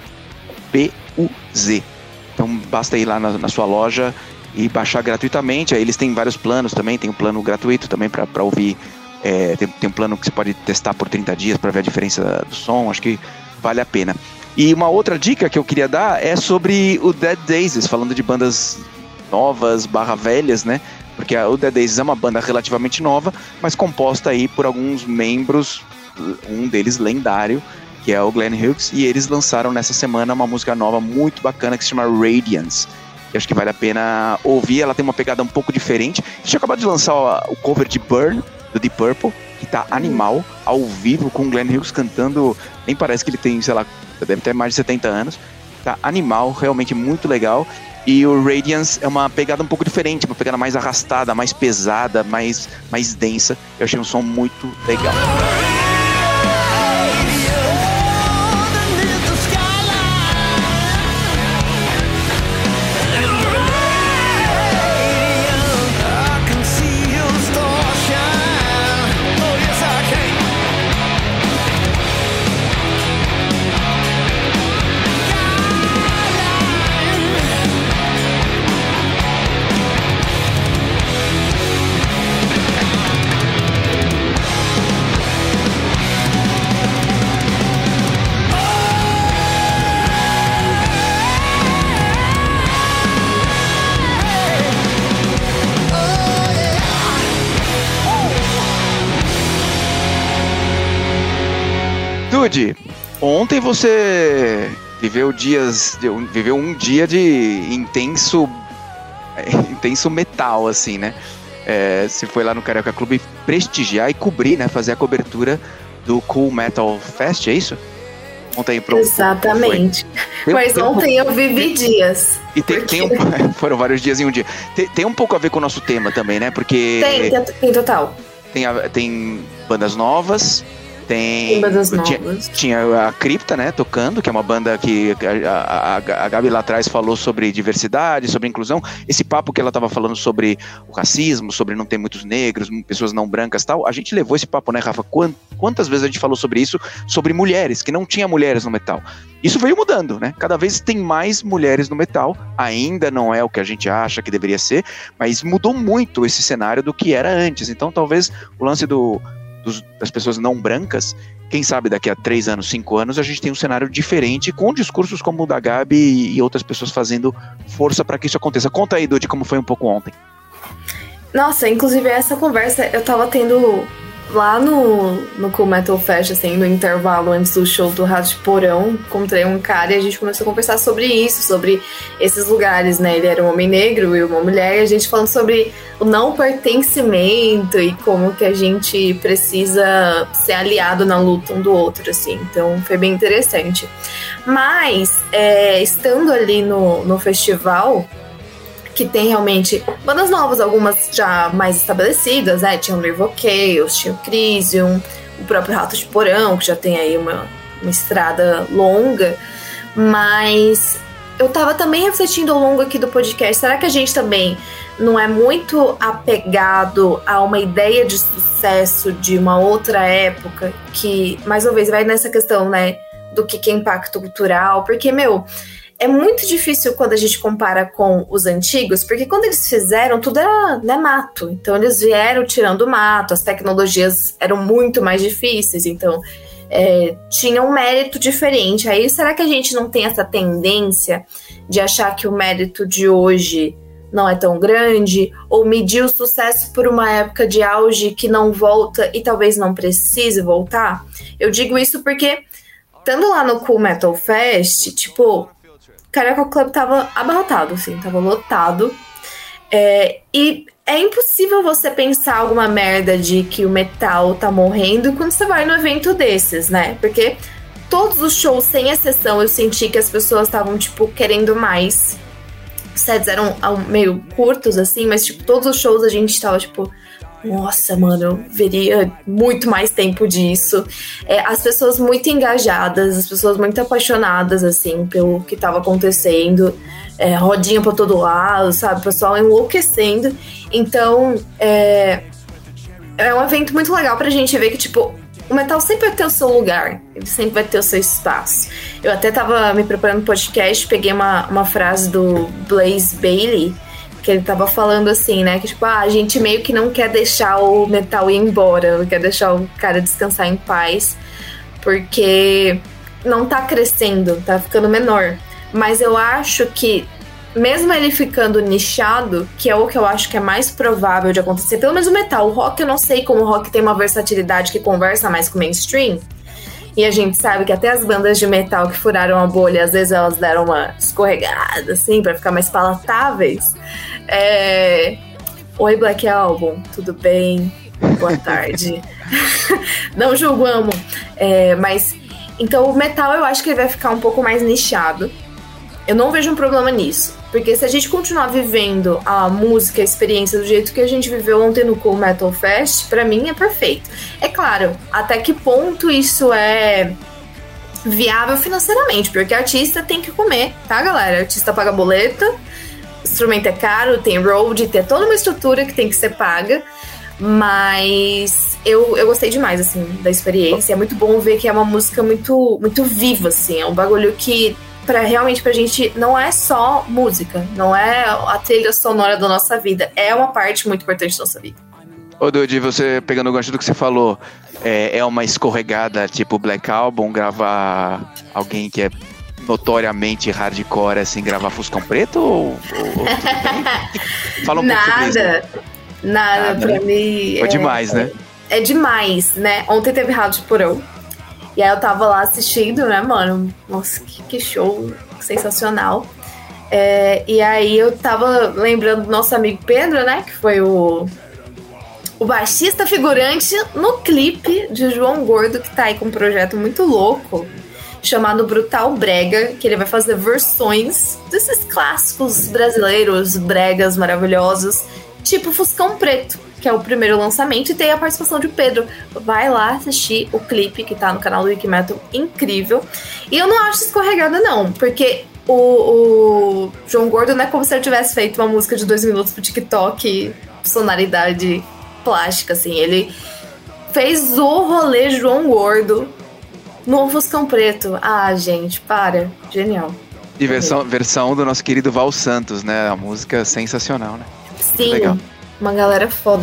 Então basta ir lá na sua loja e baixar gratuitamente. Aí eles têm vários planos também, tem um plano gratuito também para ouvir. Tem um plano que você pode testar por 30 dias para ver a diferença do som. Acho que vale a pena. E uma outra dica que eu queria dar é sobre o Dead Daisies, falando de bandas novas, velhas, né? Porque o Dead Daisies é uma banda relativamente nova, mas composta aí por alguns membros, um deles lendário, que é o Glenn Hughes, e eles lançaram nessa semana uma música nova muito bacana que se chama Radiance, que acho que vale a pena ouvir. Ela tem uma pegada um pouco diferente. A gente acabou de lançar o cover de Burn, do Deep Purple, que tá animal, ao vivo, com o Glenn Hughes cantando, nem parece que ele tem, sei lá, deve ter mais de 70 anos, tá animal, realmente muito legal. E o Radiance é uma pegada um pouco diferente, uma pegada mais arrastada, mais pesada, mais densa. Eu achei um som muito legal. Dude, ontem você viveu um dia de intenso metal, assim, né? Você foi lá no Carioca Clube prestigiar e cobrir, né? Fazer a cobertura do Cool Metal Fest, é isso? Conta aí pro Exatamente. Mas ontem eu vivi dias. E foram vários dias em um dia. Tem um pouco a ver com o nosso tema também, né? Porque... Tem total. Tem bandas novas. Tinha a Cripta, né, tocando, que é uma banda que a Gabi lá atrás falou sobre diversidade, sobre inclusão. Esse papo que ela estava falando sobre o racismo, sobre não ter muitos negros, pessoas não brancas e tal, a gente levou esse papo, né, Rafa? Quantas vezes a gente falou sobre isso, sobre mulheres, que não tinha mulheres no metal. Isso veio mudando, né? Cada vez tem mais mulheres no metal, ainda não é o que a gente acha que deveria ser, mas mudou muito esse cenário do que era antes. Então talvez o lance das pessoas não brancas, quem sabe daqui a 3 anos, 5 anos, a gente tem um cenário diferente, com discursos como o da Gabi e outras pessoas fazendo força para que isso aconteça. Conta aí, Dude, como foi um pouco ontem. Nossa, inclusive essa conversa eu tava tendo lá no Cool Metal Fest, assim, no intervalo antes do show do Rato de Porão. Encontrei um cara e a gente começou a conversar sobre isso, sobre esses lugares, né? Ele era um homem negro e uma mulher, e a gente falando sobre o não pertencimento e como que a gente precisa ser aliado na luta um do outro, assim. Então foi bem interessante. Mas, estando ali no festival, que tem realmente bandas novas, algumas já mais estabelecidas, né? Tinha o Nervo Chaos, tinha o Crisium, o próprio Rato de Porão, que já tem aí uma estrada longa. Mas eu tava também refletindo ao longo aqui do podcast, será que a gente também não é muito apegado a uma ideia de sucesso de uma outra época, que, mais uma vez, vai nessa questão, né, do que é impacto cultural? Porque, é muito difícil quando a gente compara com os antigos, porque quando eles fizeram, tudo era, né, mato. Então eles vieram tirando o mato, as tecnologias eram muito mais difíceis, então tinha um mérito diferente. Aí será que a gente não tem essa tendência de achar que o mérito de hoje não é tão grande, ou medir o sucesso por uma época de auge que não volta e talvez não precise voltar? Eu digo isso porque, estando lá no Cool Metal Fest, tipo, Carioca Club tava abarrotado, assim, tava lotado, e é impossível você pensar alguma merda de que o metal tá morrendo quando você vai num evento desses, né? Porque todos os shows, sem exceção, eu senti que as pessoas estavam, tipo, querendo mais. Os sets eram meio curtos, assim, mas, tipo, todos os shows a gente tava, tipo, nossa, mano, eu veria muito mais tempo disso. As pessoas muito engajadas, as pessoas muito apaixonadas, assim, pelo que tava acontecendo. Rodinha pra todo lado, sabe? O pessoal enlouquecendo. Então, é um evento muito legal pra gente ver que, tipo, o metal sempre vai ter o seu lugar, ele sempre vai ter o seu espaço. Eu até tava me preparando pro podcast, peguei uma frase do Blaze Bayley, que ele tava falando assim, né, que tipo, a gente meio que não quer deixar o metal ir embora, não quer deixar o cara descansar em paz, porque não tá crescendo, tá ficando menor. Mas eu acho que, mesmo ele ficando nichado, que é o que eu acho que é mais provável de acontecer, pelo menos o metal, o rock, eu não sei como o rock tem uma versatilidade que conversa mais com o mainstream, e a gente sabe que até as bandas de metal que furaram a bolha, às vezes elas deram uma escorregada, assim, pra ficar mais palatáveis. Oi, Black Album, tudo bem? Boa tarde. Não julgamos. Mas, então o metal eu acho que ele vai ficar um pouco mais nichado. Eu não vejo um problema nisso, porque se a gente continuar vivendo a música, a experiência do jeito que a gente viveu ontem no Cool Metal Fest, pra mim é perfeito. É claro, até que ponto isso é viável financeiramente, porque artista tem que comer, tá, galera? Artista paga boleta, instrumento é caro, tem road, tem toda uma estrutura que tem que ser paga, mas eu gostei demais, assim, da experiência. É muito bom ver que é uma música muito, muito viva, assim, é um bagulho que realmente pra gente não é só música, não é a trilha sonora da nossa vida, é uma parte muito importante da nossa vida. Ô Dude, você pegando o gancho do que você falou, é uma escorregada tipo Black Album, gravar alguém que é notoriamente hardcore, assim, gravar Fuscão Preto ou fala um pouco sobre isso. Nada, pra mim é demais, né? É demais, né? Ontem teve Rádio Porão. E aí eu tava lá assistindo, né, mano? Nossa, que show sensacional. E aí eu tava lembrando do nosso amigo Pedro, né? Que foi o baixista figurante no clipe de João Gordo, que tá aí com um projeto muito louco, chamado Brutal Brega, que ele vai fazer versões desses clássicos brasileiros, bregas maravilhosos, tipo Fuscão Preto, que é o primeiro lançamento, e tem a participação de Pedro. Vai lá assistir o clipe que tá no canal do Wikimetal, incrível. E eu não acho escorregada, não, porque o João Gordo não é como se ele tivesse feito uma música de 2 minutos pro TikTok, sonoridade plástica, assim. Ele fez o rolê João Gordo no Fuscão Preto. Ah, gente, para. Genial. E versão do nosso querido Val Santos, né? A música sensacional, né? Sim. Legal. Uma galera foda.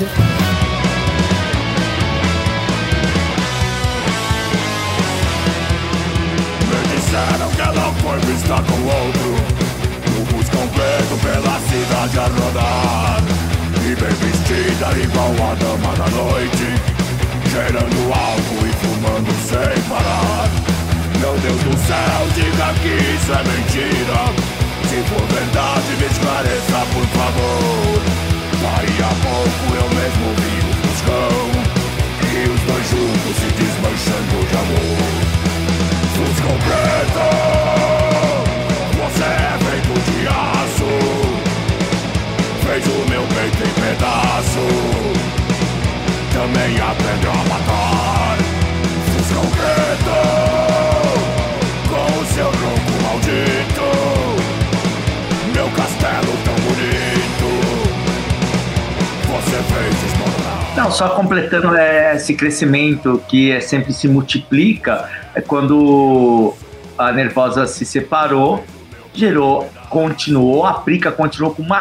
Me disseram que ela foi vista com outro no Fuscão Preto pela cidade a rodar, e bem vestida igual a dama da noite, cheirando álcool e fumando sem parar. Meu Deus do céu, diga que isso é mentira. Se for verdade, me esclareça, por favor. Daí a pouco eu mesmo vi o Fuscão e os dois juntos se desmanchando de amor. Fuscão Preto, você é feito de aço, fez o meu peito em pedaço, também aprendeu a matar. Fuscão Preto, com o seu ronco maldito, meu castelo tão bonito, você fez explorar. Não, só completando esse crescimento que sempre se multiplica, quando a Nervosa se separou, continuou, a Prica continuou com uma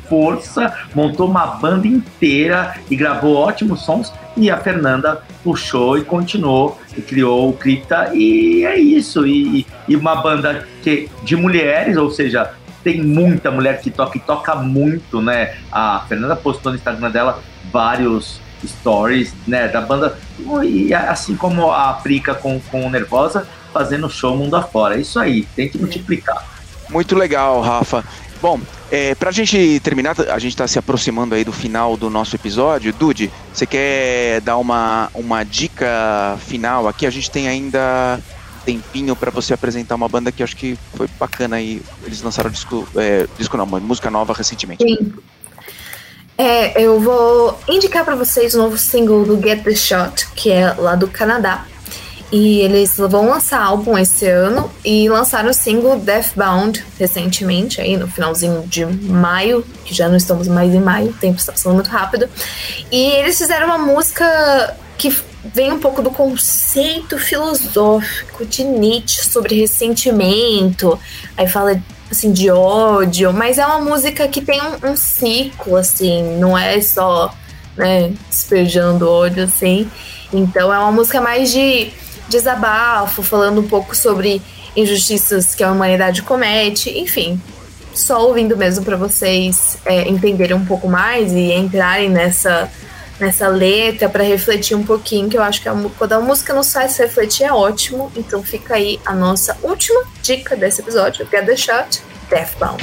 força, montou uma banda inteira e gravou ótimos sons. E a Fernanda puxou e continuou e criou o Cripta, e é isso. E uma banda de mulheres, ou seja, tem muita mulher que toca e toca muito, né? A Fernanda postou no Instagram dela vários stories, né, da banda, e assim como a Prica com Nervosa, fazendo show mundo afora. É isso aí, tem que multiplicar. Muito legal, Rafa. Bom, pra gente terminar, a gente tá se aproximando aí do final do nosso episódio. Dude, você quer dar uma dica final aqui? A gente tem ainda tempinho pra você apresentar uma banda que eu acho que foi bacana aí. Eles lançaram uma música nova recentemente. Sim. Eu vou indicar pra vocês o novo single do Get The Shot, que é lá do Canadá. E eles vão lançar álbum esse ano e lançaram o single Deathbound recentemente, aí no finalzinho de maio, que já não estamos mais em maio, o tempo está passando muito rápido. E eles fizeram uma música que vem um pouco do conceito filosófico de Nietzsche sobre ressentimento, aí fala assim de ódio, mas é uma música que tem um ciclo, assim, não é só, né, despejando ódio, assim. Então é uma música mais de desabafo, falando um pouco sobre injustiças que a humanidade comete, enfim, só ouvindo mesmo para vocês entenderem um pouco mais e entrarem nessa letra para refletir um pouquinho, que eu acho que quando a música nos faz refletir é ótimo. Então fica aí a nossa última dica desse episódio, Get The Shot, Deathbound.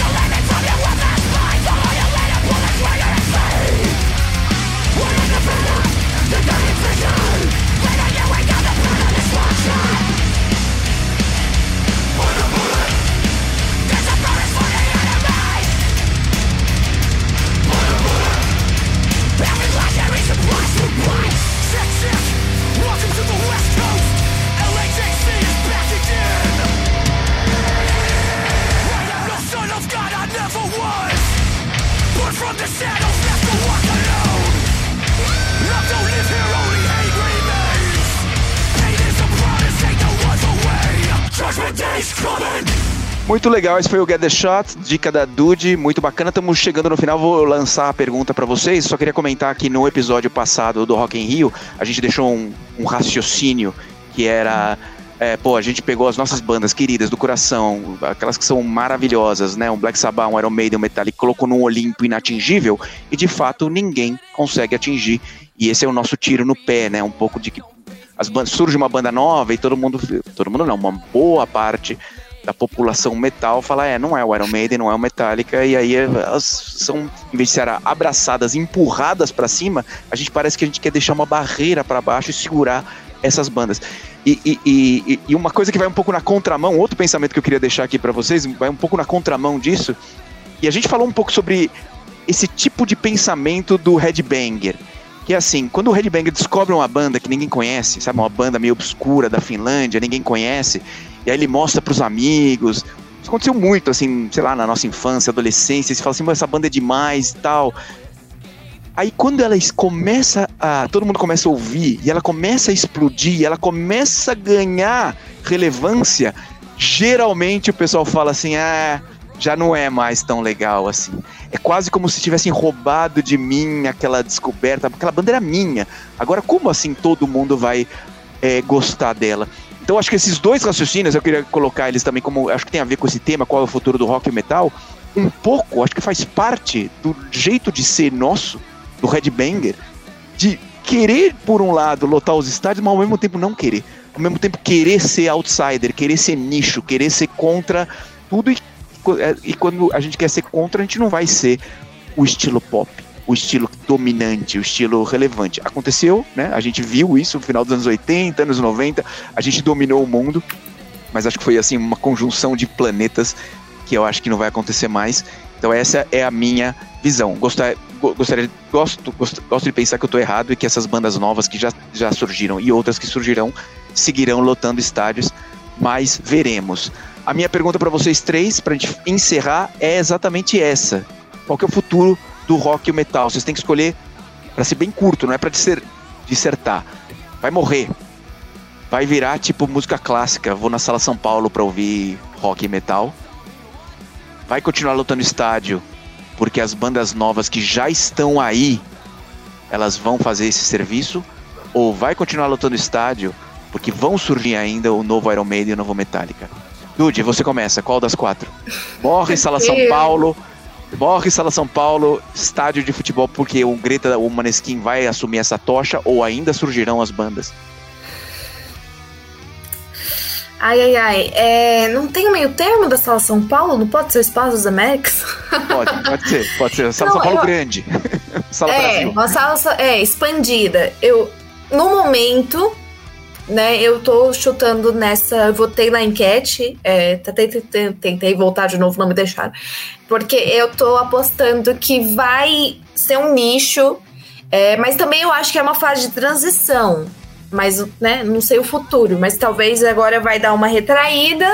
Muito legal, esse foi o Get The Shot, dica da Dude, muito bacana. Estamos chegando no final, vou lançar a pergunta para vocês. Só queria comentar que no episódio passado do Rock in Rio, a gente deixou um raciocínio que era... a gente pegou as nossas bandas queridas do coração, aquelas que são maravilhosas, né? Um Black Sabbath, um Iron Maiden, um Metallica, colocou num Olimpo inatingível e de fato ninguém consegue atingir. E esse é o nosso tiro no pé, né? Um pouco de que surge uma banda nova e todo mundo não, uma boa parte da população metal fala, não é o Iron Maiden, não é o Metallica, e aí elas são, em vez de ser abraçadas, empurradas pra cima, a gente parece que a gente quer deixar uma barreira pra baixo e segurar essas bandas. E uma coisa que vai um pouco na contramão, outro pensamento que eu queria deixar aqui pra vocês, vai um pouco na contramão disso, e a gente falou um pouco sobre esse tipo de pensamento do headbanger, que é assim, quando o headbanger descobre uma banda que ninguém conhece, sabe, uma banda meio obscura da Finlândia, ninguém conhece, e aí ele mostra pros amigos. Isso aconteceu muito, assim, sei lá, na nossa infância, adolescência, você fala assim, essa banda é demais e tal. Aí quando ela começa todo mundo começa a ouvir, e ela começa a explodir, e ela começa a ganhar relevância, geralmente o pessoal fala assim, já não é mais tão legal assim. É quase como se tivessem roubado de mim aquela descoberta, aquela banda era minha. Agora como assim todo mundo vai gostar dela? Então acho que esses dois raciocínios, eu queria colocar eles também como, acho que tem a ver com esse tema, qual é o futuro do rock e metal, um pouco, acho que faz parte do jeito de ser nosso, do headbanger, de querer, por um lado, lotar os estádios, mas ao mesmo tempo não querer. Ao mesmo tempo querer ser outsider, querer ser nicho, querer ser contra tudo, e quando a gente quer ser contra, a gente não vai ser o estilo pop, o estilo dominante, o estilo relevante. Aconteceu, né? A gente viu isso no final dos anos 80, anos 90, a gente dominou o mundo, mas acho que foi assim uma conjunção de planetas que eu acho que não vai acontecer mais. Então essa é a minha visão. Gosto de pensar que eu estou errado e que essas bandas novas que já surgiram e outras que surgirão seguirão lotando estádios, mas veremos. A minha pergunta para vocês três, para a gente encerrar, é exatamente essa. Qual que é o futuro do rock e o metal? Vocês têm que escolher, para ser bem curto, não é para dissertar. Vai morrer. Vai virar tipo música clássica. Vou na Sala São Paulo para ouvir rock e metal. Vai continuar lotando estádio porque as bandas novas que já estão aí, elas vão fazer esse serviço, ou vai continuar lotando estádio, porque vão surgir ainda o novo Iron Maiden e o novo Metallica? Dude, você começa, qual das 4? Morre Sala São Paulo, estádio de futebol, porque o Greta, o Maneskin vai assumir essa tocha, ou ainda surgirão as bandas? Não tem o meio termo da Sala São Paulo? Não pode ser o Espaço das Américas? Pode ser. Sala São Paulo grande. Sala Brasil. Uma sala expandida. No momento, né, eu tô chutando nessa. Eu votei na enquete. Tentei voltar de novo, não me deixaram. Porque eu tô apostando que vai ser um nicho. Mas também eu acho que é uma fase de transição. Mas, né, não sei o futuro. Mas talvez agora vai dar uma retraída.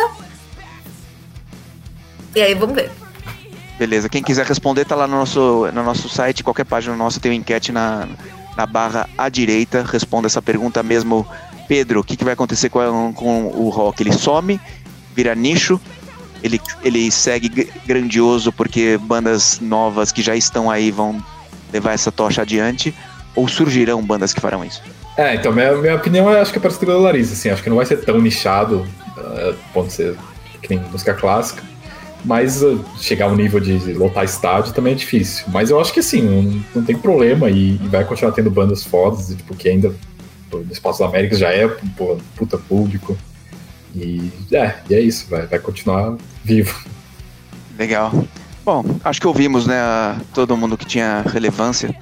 E aí, vamos ver. Beleza, quem quiser responder tá lá no nosso site. Qualquer página nossa tem uma enquete na barra à direita. Responda essa pergunta mesmo. Pedro, o que vai acontecer com o rock? Ele some, vira nicho, ele segue grandioso porque bandas novas que já estão aí vão levar essa tocha adiante, ou surgirão bandas que farão isso? Então, minha opinião acho que é parecida com a da Larissa, assim, acho que não vai ser tão nichado, pode ser que nem música clássica, mas chegar ao nível de lotar estádio também é difícil. Mas eu acho que assim, não tem problema e vai continuar tendo bandas fodas, tipo, que ainda no Espaço das Américas já é puta público. E é isso, vai continuar vivo. Legal. Bom, acho que ouvimos, né, todo mundo que tinha relevância.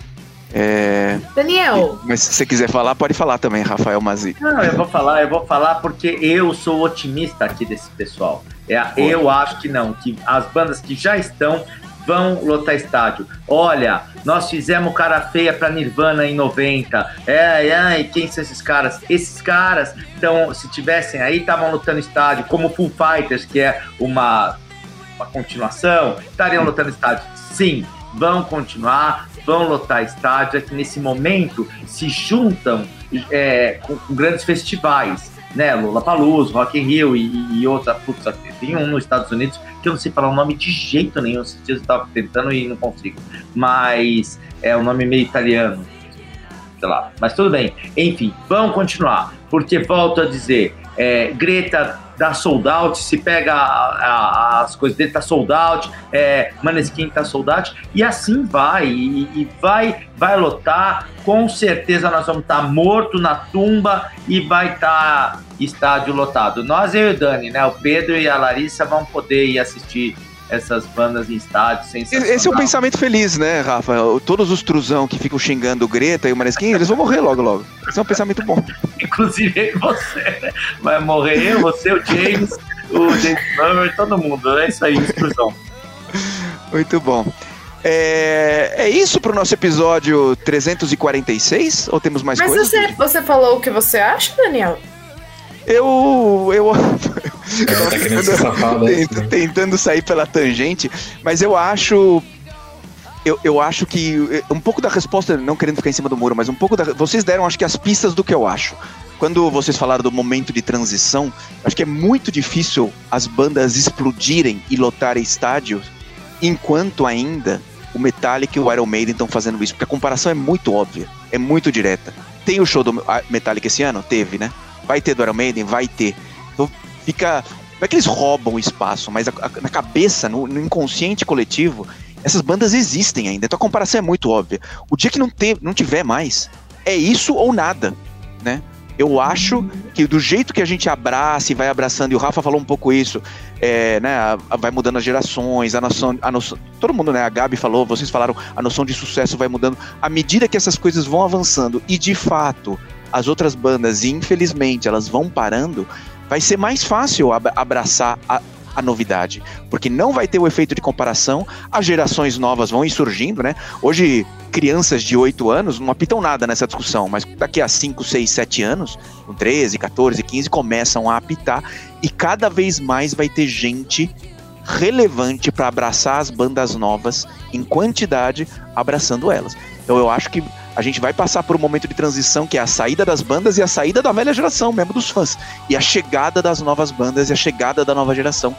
Daniel. Mas se você quiser falar, pode falar também, Rafael Mazzi. Não, eu vou falar porque eu sou otimista aqui desse pessoal. Eu acho que as bandas que já estão vão lotar estádio. Olha, nós fizemos cara feia pra Nirvana em 90. E quem são esses caras? Esses caras, então, se tivessem aí, estavam lotando estádio, como Foo Fighters, que é uma continuação, estariam lotando estádio. Sim, vão continuar, vão lotar estádio. É que nesse momento se juntam com grandes festivais, né? Lollapalooza, Rock in Rio e outra. Putz, tem um nos Estados Unidos que eu não sei falar o nome de jeito nenhum. Esses dias eu estava tentando e não consigo. Mas é um nome meio italiano, sei lá. Mas tudo bem. Enfim, vão continuar. Porque, volto a dizer, Greta dá sold out, se pega as coisas dele, tá sold out, Maneskin tá sold out, e assim vai, e vai lotar. Com certeza nós vamos estar morto na tumba e vai estar estádio lotado. Nós, eu e o Dani, né, o Pedro e a Larissa vão poder ir assistir essas bandas em estádio. Esse é o pensamento feliz, né, Rafa? Todos os truzão que ficam xingando o Greta e o Maneskin, eles vão morrer logo. Esse é um pensamento bom. Inclusive você, né? Vai morrer eu, você, o James, o James Murray, todo mundo. É isso aí, os truzão. Muito bom. É isso pro nosso episódio 346? Ou temos mais coisas? Mas você falou o que você acha, Daniel? Eu tá querendo se safar, né? Tentando sair pela tangente, mas eu acho que um pouco da resposta, não querendo ficar em cima do muro, mas um pouco vocês deram, acho que as pistas do que eu acho. Quando vocês falaram do momento de transição, acho que é muito difícil as bandas explodirem e lotarem estádios enquanto ainda o Metallica e o Iron Maiden estão fazendo isso, porque a comparação é muito óbvia, é muito direta. Tem o show do Metallica esse ano? Teve, né? Vai ter do Iron Maiden? Vai ter. Então fica... Não é que eles roubam o espaço, mas na cabeça, no inconsciente coletivo, essas bandas existem ainda. Então a comparação é muito óbvia. O dia que não tiver mais, é isso ou nada, né? Eu acho que do jeito que a gente abraça e vai abraçando, e o Rafa falou um pouco isso, né, vai mudando as gerações, a noção, todo mundo, né, a Gabi falou, vocês falaram, a noção de sucesso vai mudando, à medida que essas coisas vão avançando, e de fato, as outras bandas, infelizmente, elas vão parando, vai ser mais fácil abraçar a novidade, porque não vai ter o efeito de comparação, as gerações novas vão ir surgindo, né? Hoje, crianças de 8 anos não apitam nada nessa discussão, mas daqui a 5, 6, 7 anos, com 13, 14, 15, começam a apitar, e cada vez mais vai ter gente relevante para abraçar as bandas novas em quantidade, abraçando elas. Então eu acho que a gente vai passar por um momento de transição, que é a saída das bandas e a saída da velha geração, mesmo dos fãs, e a chegada das novas bandas e a chegada da nova geração.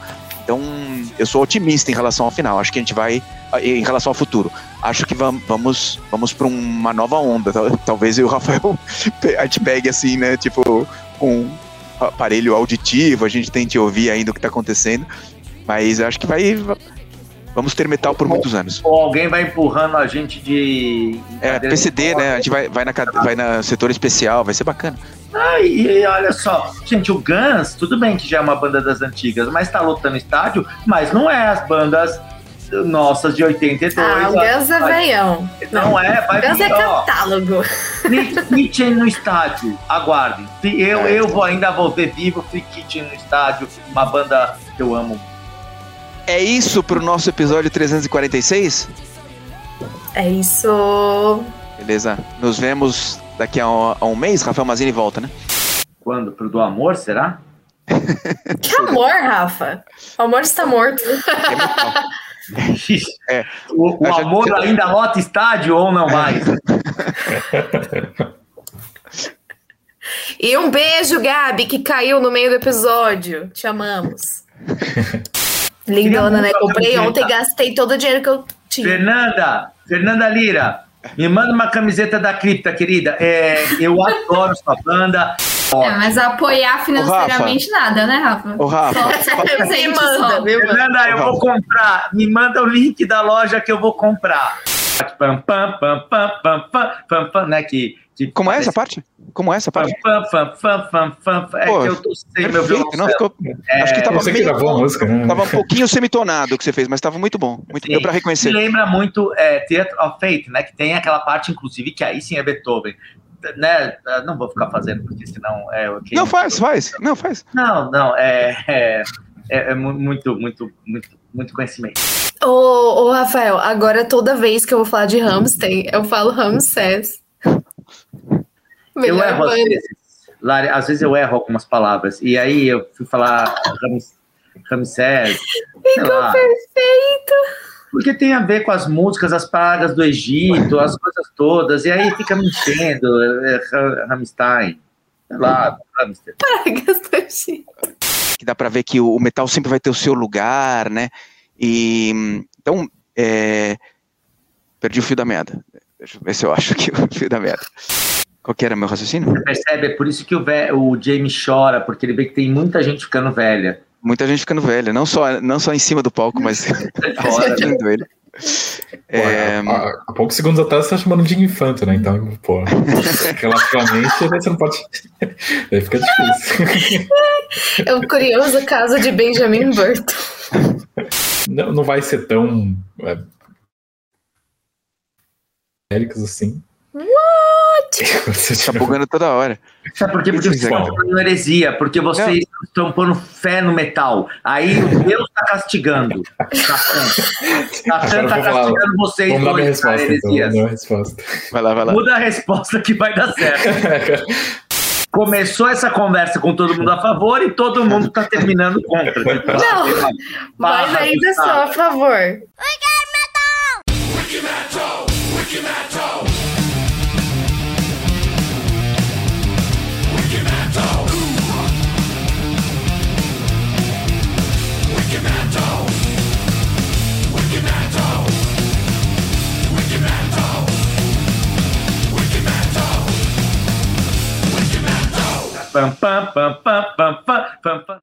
Então, eu sou otimista em relação ao final. Acho que a gente vai, em relação ao futuro, acho que vamos para uma nova onda. Talvez eu e o Rafael a gente pegue assim, né? Tipo, um aparelho auditivo, a gente tente ouvir ainda o que tá acontecendo. Mas acho que vamos ter metal por muitos anos. Ou alguém vai empurrando a gente de... PCD, né? A gente vai na setor especial, vai ser bacana. E olha só, gente, o Guns, tudo bem que já é uma banda das antigas, mas tá lotando estádio, mas não é as bandas nossas de 82. O Guns é veião. Não é, vai Guns é catálogo. Free Kitchen no estádio, aguardem. Eu ainda vou ver vivo Free Kitchen no estádio, uma banda que eu amo. É isso pro nosso episódio 346? É isso. Beleza, nos vemos daqui a um mês. Rafael Mazini volta, né? Quando? Pro do amor, será? Que amor, Rafa? O amor está morto. O amor ainda lota estádio ou não mais? E um beijo, Gabi, que caiu no meio do episódio. Te amamos. Lindona, né? Comprei ontem e gastei todo o dinheiro que eu tinha. Fernanda Lira, me manda uma camiseta da Cripta, querida. Eu adoro sua banda. Mas apoiar financeiramente nada, né, Rafa? Ô, Rafa. Me manda. Fernanda, eu vou comprar. Me manda o link da loja que eu vou comprar. Né, Como é essa parte? Como é essa parte? É que eu tô sem meu violão. Acho que tava Você que gravou a música, né? Tava um pouquinho semitonado o que você fez, mas tava muito bom. Deu pra reconhecer. Me lembra muito Theatre of Fate, né? Que tem aquela parte, inclusive, que aí sim é Beethoven. Né? Não vou ficar fazendo, porque senão é o que. Não, faz. Não, faz. Não, é muito conhecimento. Ô, Rafael, agora toda vez que eu vou falar de Rammstein, eu falo Ramsés. Eu erro às vezes, Lari, às vezes eu erro algumas palavras, e aí eu fui falar Ramsés. Ficou perfeito. Porque tem a ver com as músicas, as pragas do Egito, as coisas todas, e aí fica me enchendo, Rammstein, sei lá, Rammstein. Pragas do Egito. Que dá pra ver que o metal sempre vai ter o seu lugar, né? E então, perdi o fio da meada. Deixa eu ver se eu acho aqui o fio da meada. Qual que era meu raciocínio? Você percebe, é por isso que o Jamie chora, porque ele vê que tem muita gente ficando velha. Muita gente ficando velha, não só em cima do palco, mas assistindo ele. Há poucos segundos atrás você tá chamando de infanto, né? Então, pô, relativamente você não pode. Aí fica difícil. É o curioso caso de Benjamin Button. Não vai ser tão Éricos assim. Tá bugando toda hora. Sabe por quê? Porque vocês estão falando heresia, porque vocês estão pondo fé no metal. Aí Deus tá castigando. Satã tá castigando vocês dois para heresias. Vai lá. Muda a resposta que vai dar certo. Começou essa conversa com todo mundo a favor e todo mundo tá terminando contra. Não, mas ainda só a favor. Wiki Metal! Pam, pam, pam, pam, pam, pam, pam.